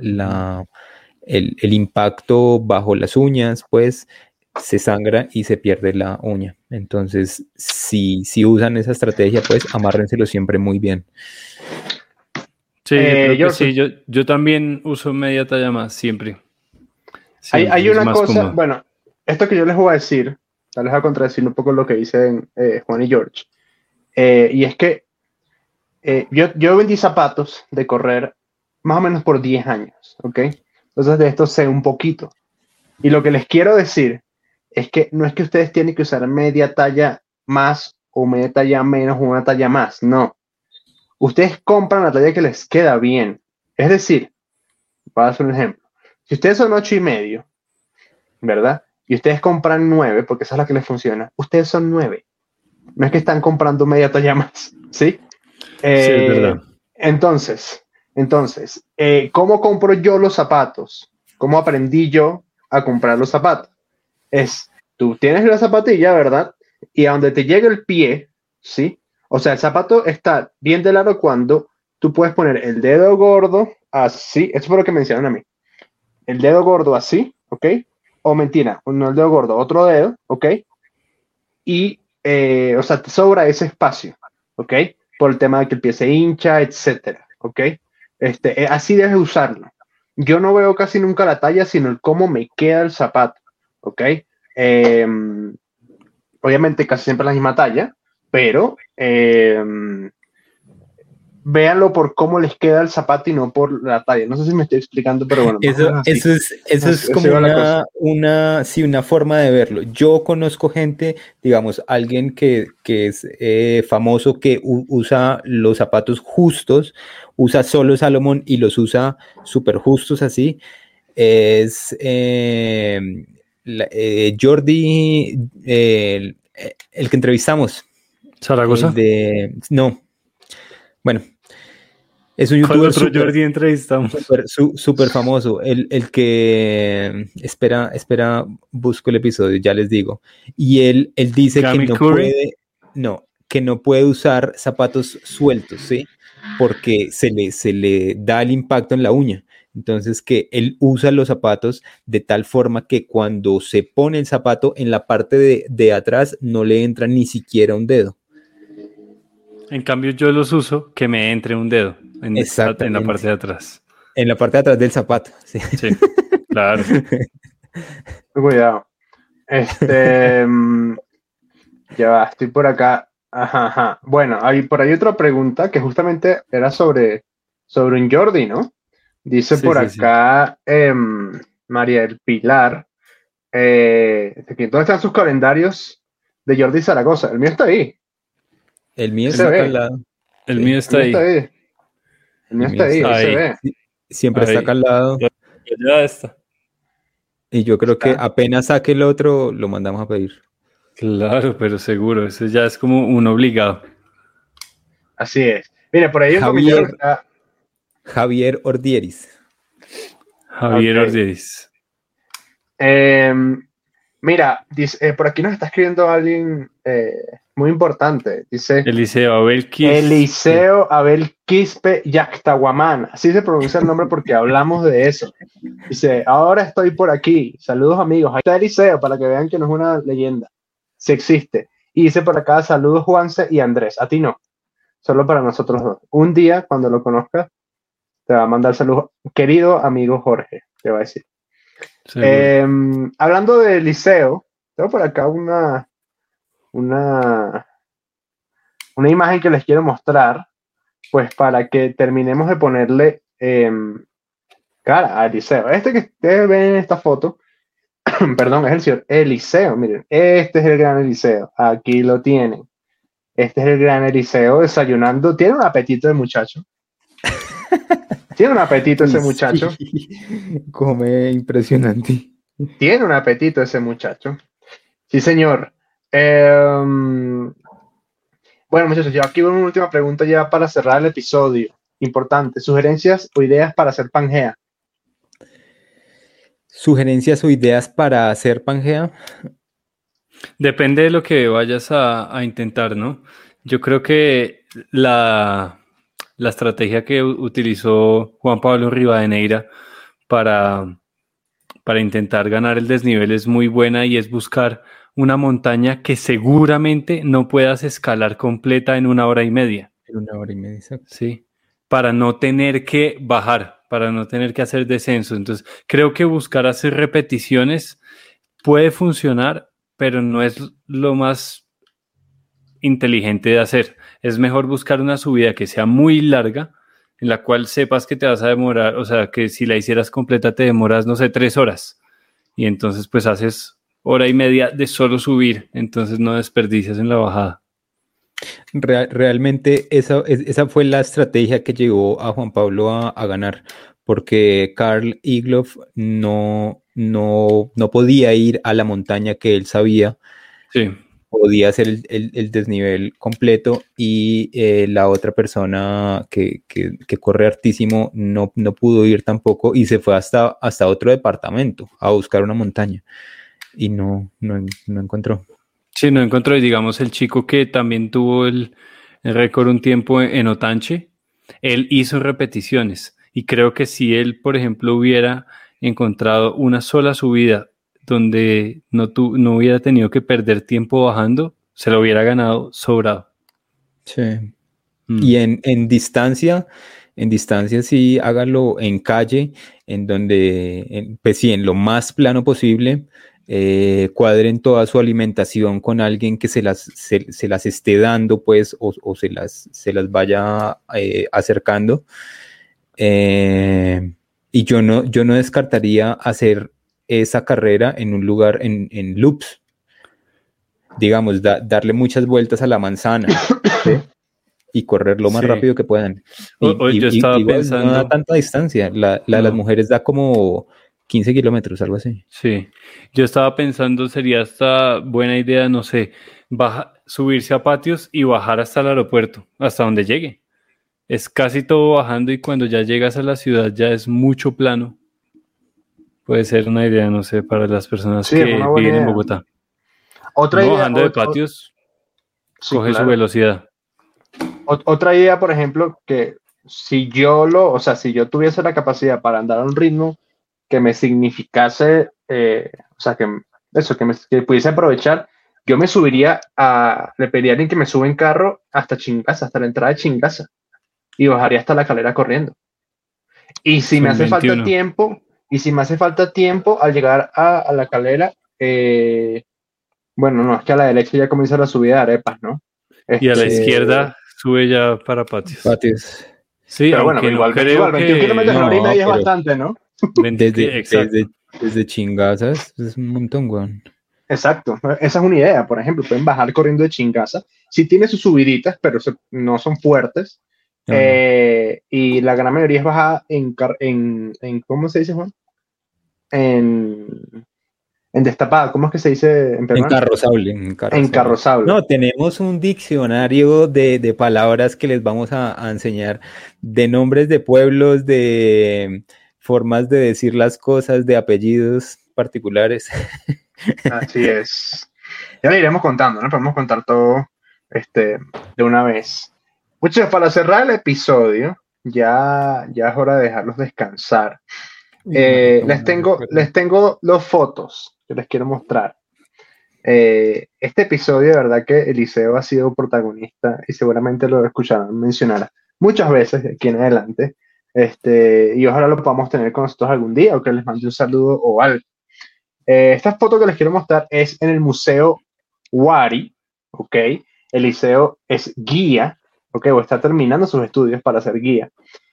el impacto bajo las uñas, pues se sangra y se pierde la uña. Entonces, si usan esa estrategia, pues amárrenselo siempre muy bien. Sí, yo creo que sí. Yo también uso media talla más, siempre. Hay una cosa, cómodo. bueno, esto que yo les voy a decir, tal vez a contradecir un poco lo que dicen Juan y George, y es que yo vendí zapatos de correr más o menos por 10 años, ¿ok? Entonces de esto sé un poquito. Y lo que les quiero decir es que no es que ustedes tienen que usar media talla más o media talla menos o una talla más, no. Ustedes compran la talla que les queda bien. Es decir, para hacer un ejemplo, si ustedes son 8,5, ¿verdad? Y ustedes compran 9, porque esa es la que les funciona, ustedes son 9. No es que están comprando media talla más, ¿sí? Sí, es verdad. Entonces, ¿cómo compro yo los zapatos? ¿Cómo aprendí yo a comprar los zapatos? Tú tienes la zapatilla, ¿verdad? Y a donde te llega el pie, ¿sí? O sea, el zapato está bien de largo cuando tú puedes poner el dedo gordo así, eso fue lo que mencionaron a mí. El dedo gordo así, ¿ok? O mentira, no el dedo gordo, otro dedo, ¿ok? Y, o sea, te sobra ese espacio, ¿ok? Por el tema de que el pie se hincha, etcétera, ¿ok? Así debes usarlo. Yo no veo casi nunca la talla, sino el cómo me queda el zapato, ¿ok? Obviamente casi siempre la misma talla, pero véanlo por cómo les queda el zapato y no por la talla. No sé si me estoy explicando, pero bueno. Eso es como una forma de verlo. Yo conozco gente, digamos, alguien que es famoso que usa los zapatos justos, usa solo Salomón y los usa súper justos así. Es Jordi, el que entrevistamos. ¿Zaragoza? No. Bueno. Es un youtuber Jordi entrevistamos. súper famoso. El que espera, busco el episodio, ya les digo. Y él dice que no puede usar zapatos sueltos, ¿sí? Porque se le da el impacto en la uña. Entonces que él usa los zapatos de tal forma que cuando se pone el zapato en la parte de atrás no le entra ni siquiera un dedo. En cambio, yo los uso que me entre un dedo en la parte de atrás. En la parte de atrás del zapato. Sí, sí claro. Cuidado. Ya va, estoy por acá. Ajá. Bueno, por ahí otra pregunta que justamente era sobre un Jordi, ¿no? Dice por acá María del Pilar, ¿dónde están sus calendarios de Jordi Zaragoza? El mío está ahí. El mío está acá al lado. El mío está ahí. El mío está ahí, se ve. Siempre está acá al lado. Ya está. Y yo creo que apenas saque el otro, lo mandamos a pedir. Claro, pero seguro, eso ya es como un obligado. Así es. Mire, por ahí un comentario está... Javier Ordieris. Ordieris. Mira, dice, por aquí nos está escribiendo alguien muy importante. Dice Eliseo Abel Quispe. Eliseo Abel Quispe Yactahuamán. Así se pronuncia el nombre porque hablamos de eso. Dice, ahora estoy por aquí. Saludos, amigos. Ahí está Eliseo para que vean que no es una leyenda. Sí existe. Y dice por acá, saludos Juanse y Andrés. A ti no. Solo para nosotros dos. Un día, cuando lo conozcas, te va a mandar saludos. Querido amigo Jorge, te va a decir. Hablando de Eliseo, tengo por acá una imagen que les quiero mostrar, pues para que terminemos de ponerle cara a Eliseo. Este que ustedes ven en esta foto, perdón, es el señor Eliseo. Miren, este es el gran Eliseo. Aquí lo tienen. Este es el gran Eliseo desayunando. Tiene un apetito de muchacho. Tiene un apetito ese muchacho. Come impresionante. Tiene un apetito ese muchacho. Sí, señor. Bueno, muchachos, yo aquí voy a una última pregunta ya para cerrar el episodio. Importante. ¿Sugerencias o ideas para hacer Pangea? ¿Sugerencias o ideas para hacer Pangea? Depende de lo que vayas a intentar, ¿no? Yo creo que la estrategia que utilizó Juan Pablo Rivadeneira para intentar ganar el desnivel es muy buena y es buscar una montaña que seguramente no puedas escalar completa en 1 hora y media. En 1 hora y media, exacto. Sí, para no tener que bajar, para no tener que hacer descenso. Entonces, creo que buscar hacer repeticiones puede funcionar, pero no es lo más inteligente de hacer. Es mejor buscar una subida que sea muy larga, en la cual sepas que te vas a demorar, o sea, que si la hicieras completa te demoras, no sé, 3 horas. Y entonces pues haces 1 hora y media de solo subir, entonces no desperdicias en la bajada. Realmente esa fue la estrategia que llevó a Juan Pablo a ganar, porque Karl Egloff no podía ir a la montaña que él sabía. Sí. Podía hacer el desnivel completo y la otra persona que corre hartísimo no pudo ir tampoco y se fue hasta otro departamento a buscar una montaña y no encontró. Sí, no encontró. Y digamos el chico que también tuvo el récord un tiempo en Otanche, él hizo repeticiones y creo que si él, por ejemplo, hubiera encontrado una sola subida donde no hubiera tenido que perder tiempo bajando, se lo hubiera ganado sobrado. Sí. Y en distancia sí hágalo en calle, en donde, pues sí, en lo más plano posible, cuadren toda su alimentación con alguien que se las esté dando, pues, o se las vaya acercando. Y yo no descartaría hacer esa carrera en un lugar en loops, digamos, darle muchas vueltas a la manzana, ¿sí? Y correr lo más rápido que puedan. Yo estaba pensando, no da tanta distancia, la de las mujeres da como 15 kilómetros, algo así. Sí, yo estaba pensando, sería hasta buena idea, no sé, subirse a patios y bajar hasta el aeropuerto, hasta donde llegue. Es casi todo bajando y cuando ya llegas a la ciudad ya es mucho plano. Puede ser una idea, no sé, para las personas que viven en Bogotá. Otra idea, bajando de patios, coge su velocidad. Otra idea, por ejemplo, que si yo tuviese la capacidad para andar a un ritmo que me significase, que pudiese aprovechar, yo le pediría a alguien que me suba en carro hasta Chingasa, hasta la entrada de Chingasa, y bajaría hasta la Calera corriendo. Y si me hace falta tiempo al llegar a la Calera, bueno, no, es que a la derecha ya comienza la subida de arepas, ¿no? Y a la izquierda sube ya para patios. Sí, pero aunque bueno, no creo 21 kilómetros en hora y media es pero bastante, ¿no? Desde Chingazas es un montón, weón. Exacto, esa es una idea. Por ejemplo, pueden bajar corriendo de Chingasa. Sí tiene sus subiditas, pero no son fuertes. No. Y la gran mayoría es bajada en ¿cómo se dice, Juan? En destapada, ¿cómo es que se dice en peruano? Encarrozable. No, tenemos un diccionario de palabras que les vamos a enseñar, de nombres de pueblos, de formas de decir las cosas, de apellidos particulares. Así es. Ya le iremos contando, ¿no? Podemos contar todo de una vez. Muchachos, para cerrar el episodio, ya es hora de dejarlos descansar. Les tengo 2 fotos que les quiero mostrar. Este episodio, de verdad que Eliseo ha sido protagonista y seguramente lo escucharán mencionar muchas veces de aquí en adelante. Y ojalá lo podamos tener con nosotros algún día o que les mande un saludo o algo. Esta foto que les quiero mostrar es en el Museo Wari, ¿ok? Eliseo es guía, ¿ok? O está terminando sus estudios para ser guía.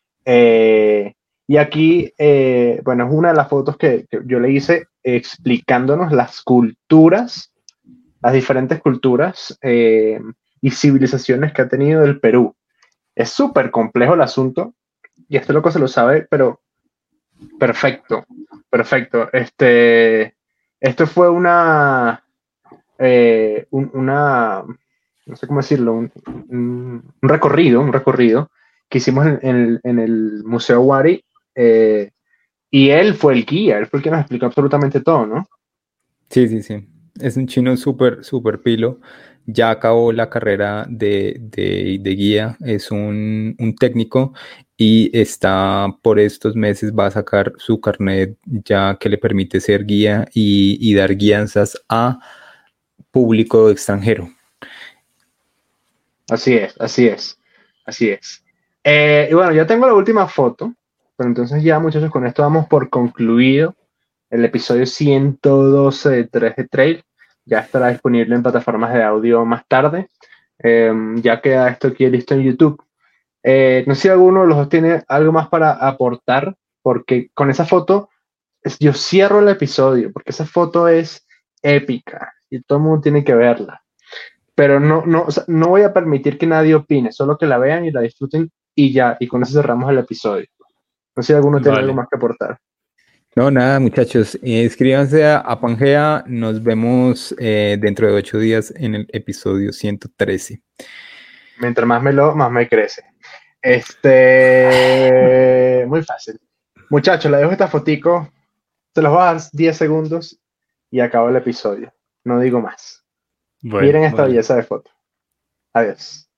Y aquí, bueno, es una de las fotos que yo le hice explicándonos las diferentes culturas y civilizaciones que ha tenido el Perú. Es súper complejo el asunto y este loco se lo sabe, pero perfecto. Esto fue no sé cómo decirlo, un recorrido que hicimos en el Museo Wari, y él fue el guía, él fue el que nos explicó absolutamente todo, ¿no? Sí. Es un chino súper pilo. Ya acabó la carrera de guía, es un técnico y está por estos meses, va a sacar su carnet ya que le permite ser guía y dar guianzas a público extranjero. Así es. Y bueno, ya tengo la última foto, pero entonces ya, muchachos, con esto damos por concluido el episodio 112 de 3D Trail. Ya estará disponible en plataformas de audio más tarde. Ya queda esto aquí listo en YouTube. No sé si alguno de los dos tiene algo más para aportar, porque con esa foto yo cierro el episodio, porque esa foto es épica y todo el mundo tiene que verla. Pero o sea, no voy a permitir que nadie opine, solo que la vean y la disfruten y ya, y con eso cerramos el episodio. No sé si alguno tiene algo más que aportar. No, nada, muchachos, inscríbanse a Pangea, nos vemos dentro de 8 días en el episodio 113. Mientras más me crece. Muy fácil. Muchachos, les dejo esta fotico, se los voy a dar 10 segundos y acabo el episodio. No digo más. Miren esta belleza de foto. Adiós.